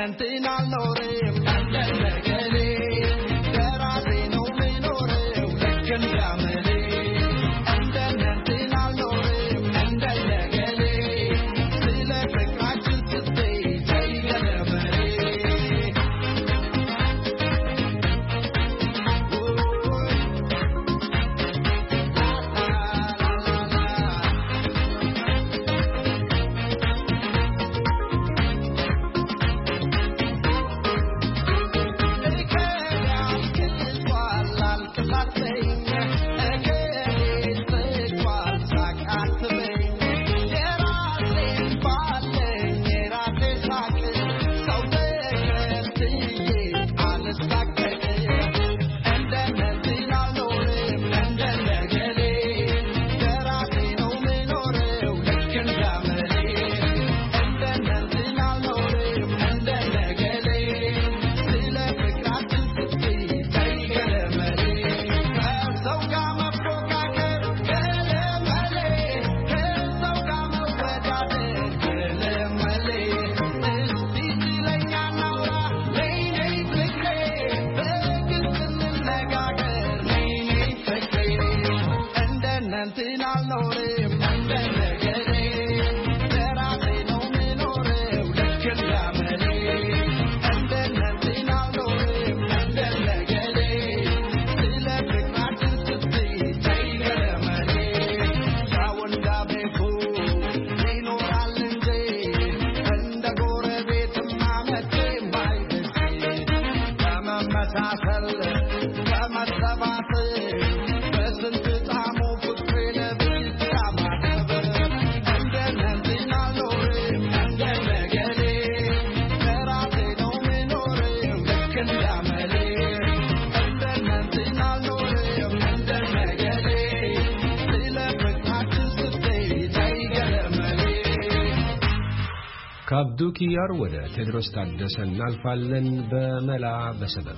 ከአብዱ ኪያር ወደ ቴድሮስ ታደሰ እናልፋለን በመላ በሰበብ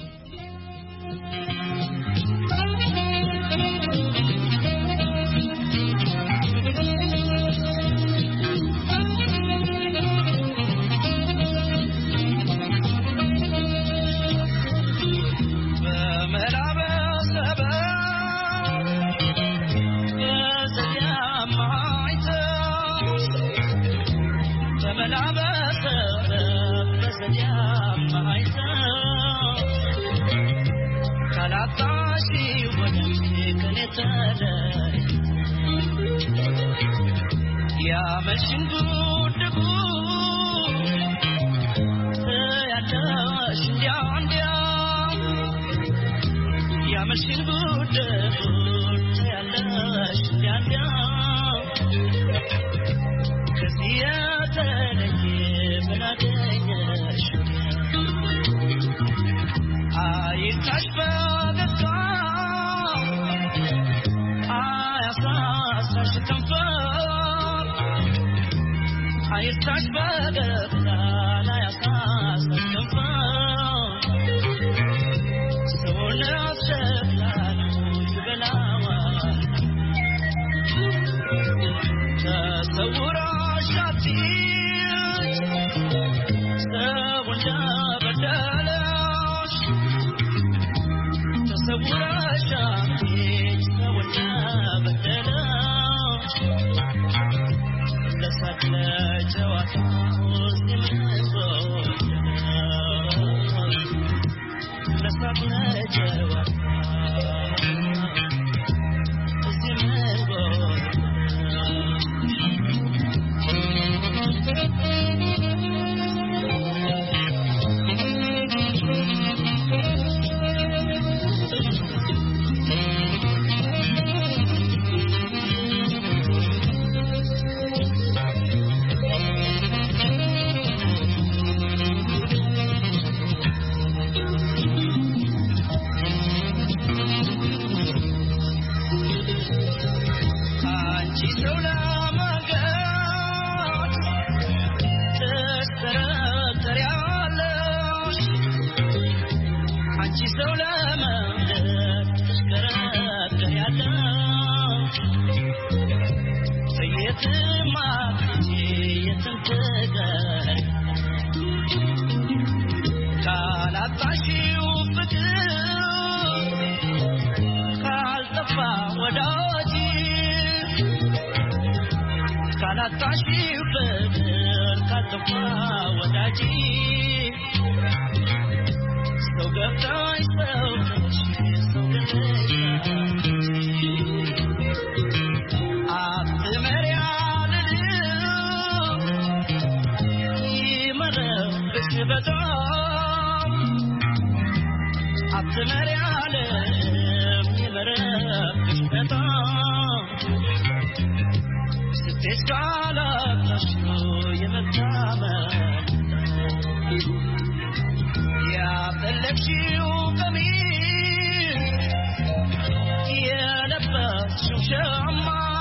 ካላጣሽው ፍቅር ካልጠፋ ወዳጅ ካላጣሽው ፍቅር ካልጠፋ ወዳጅ ሰው ገብቶኝ ሰው ነሽ ሰው ገለሽ አትመሪያል ይመረብሽ በጣም አትመሪያል ይመረብሽ በጣም ስትሄጂ ካላጣሽ የመታመን ያበለሽው ቀሚስ የለበስሽው ሸማ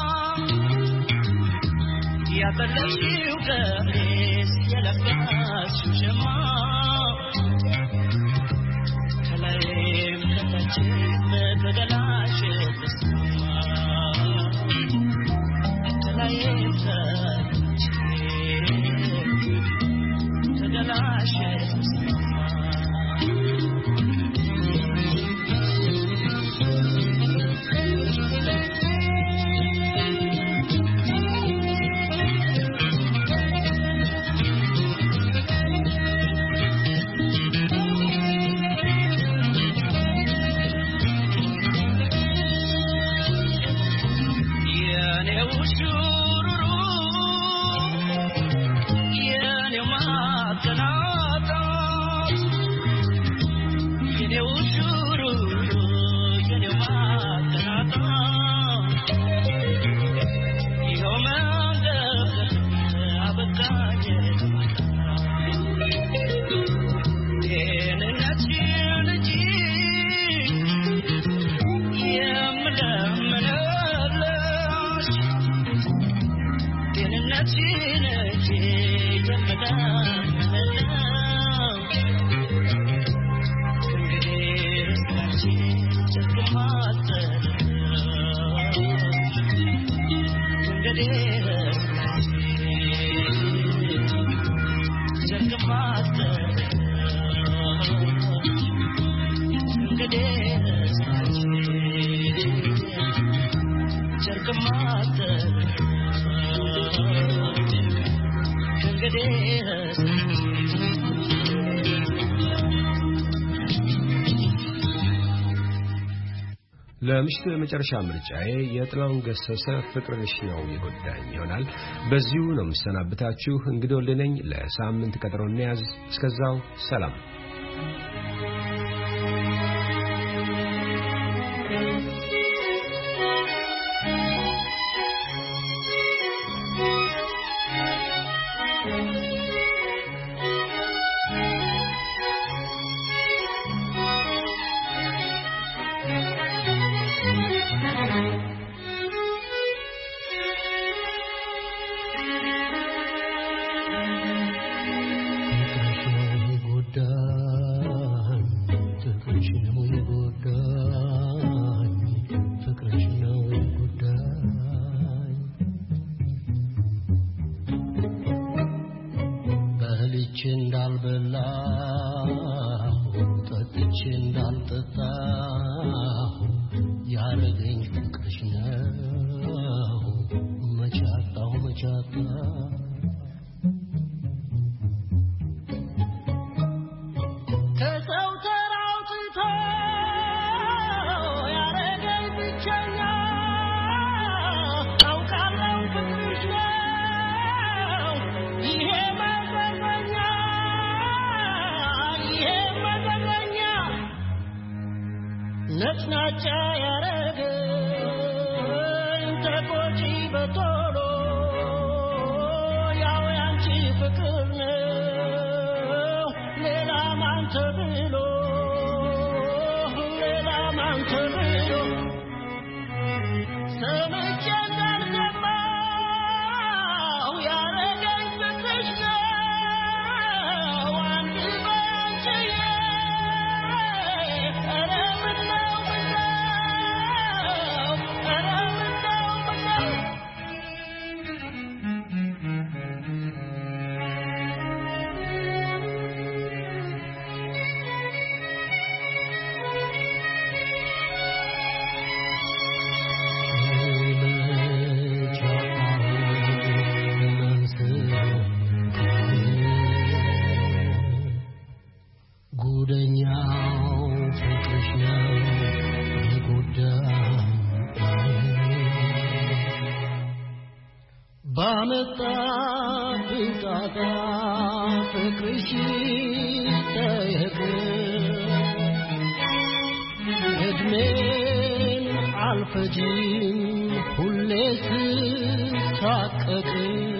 ያበለሽው ቀሚስ የለበስሽው ሸማ ከላይም ከታችም ከገላሽ ተሰማ ከላይም ከታችም ከገላሽ ተሰማ ለምሽቱ የመጨረሻ ምርጫዬ የጥላውን ገሰሰ ፍቅርሽ ነው የጎዳኝ ይሆናል። በዚሁ ነው የምሰናበታችሁ። እንግዲህ ወልደነኝ ለሳምንት ቀጠሮ እንያዝ። እስከዛው ሰላም። ሳጣ ፍቅርሽ ጠየቅ እድሜን አልፈጅም ሁሌ ስሳቀቅ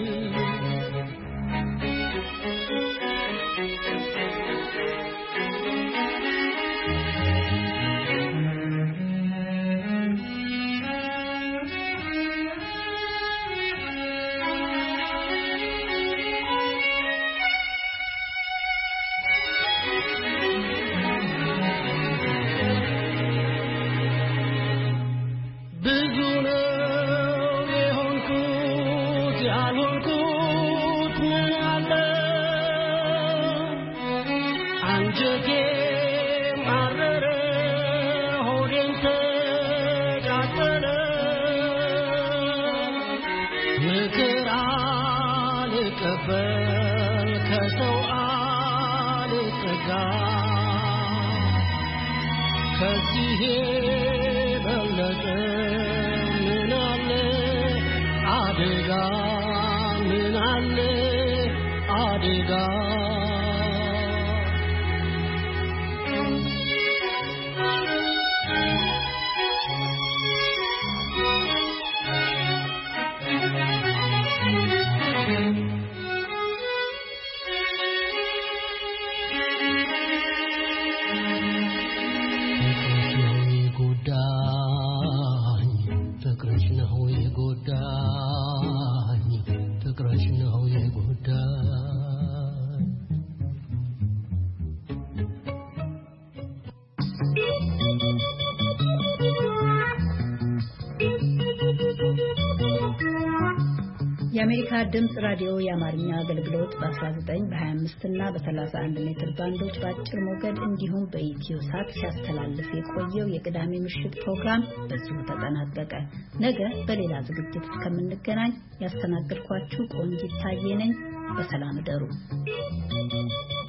የአሜሪካ ድምጽ ራዲዮ የአማርኛ አገልግሎት በ19 በ25 እና በ31 ሜትር ባንዶች በአጭር ሞገድ እንዲሁም በኢትዮ ሳት ሲያስተላልፍ የቆየው የቅዳሜ ምሽት ፕሮግራም በዚሁ ተጠናቀቀ። ነገ በሌላ ዝግጅት እስከምንገናኝ ያስተናግድኳችሁ ቆንጂት ታዬ ነኝ። በሰላም እደሩ።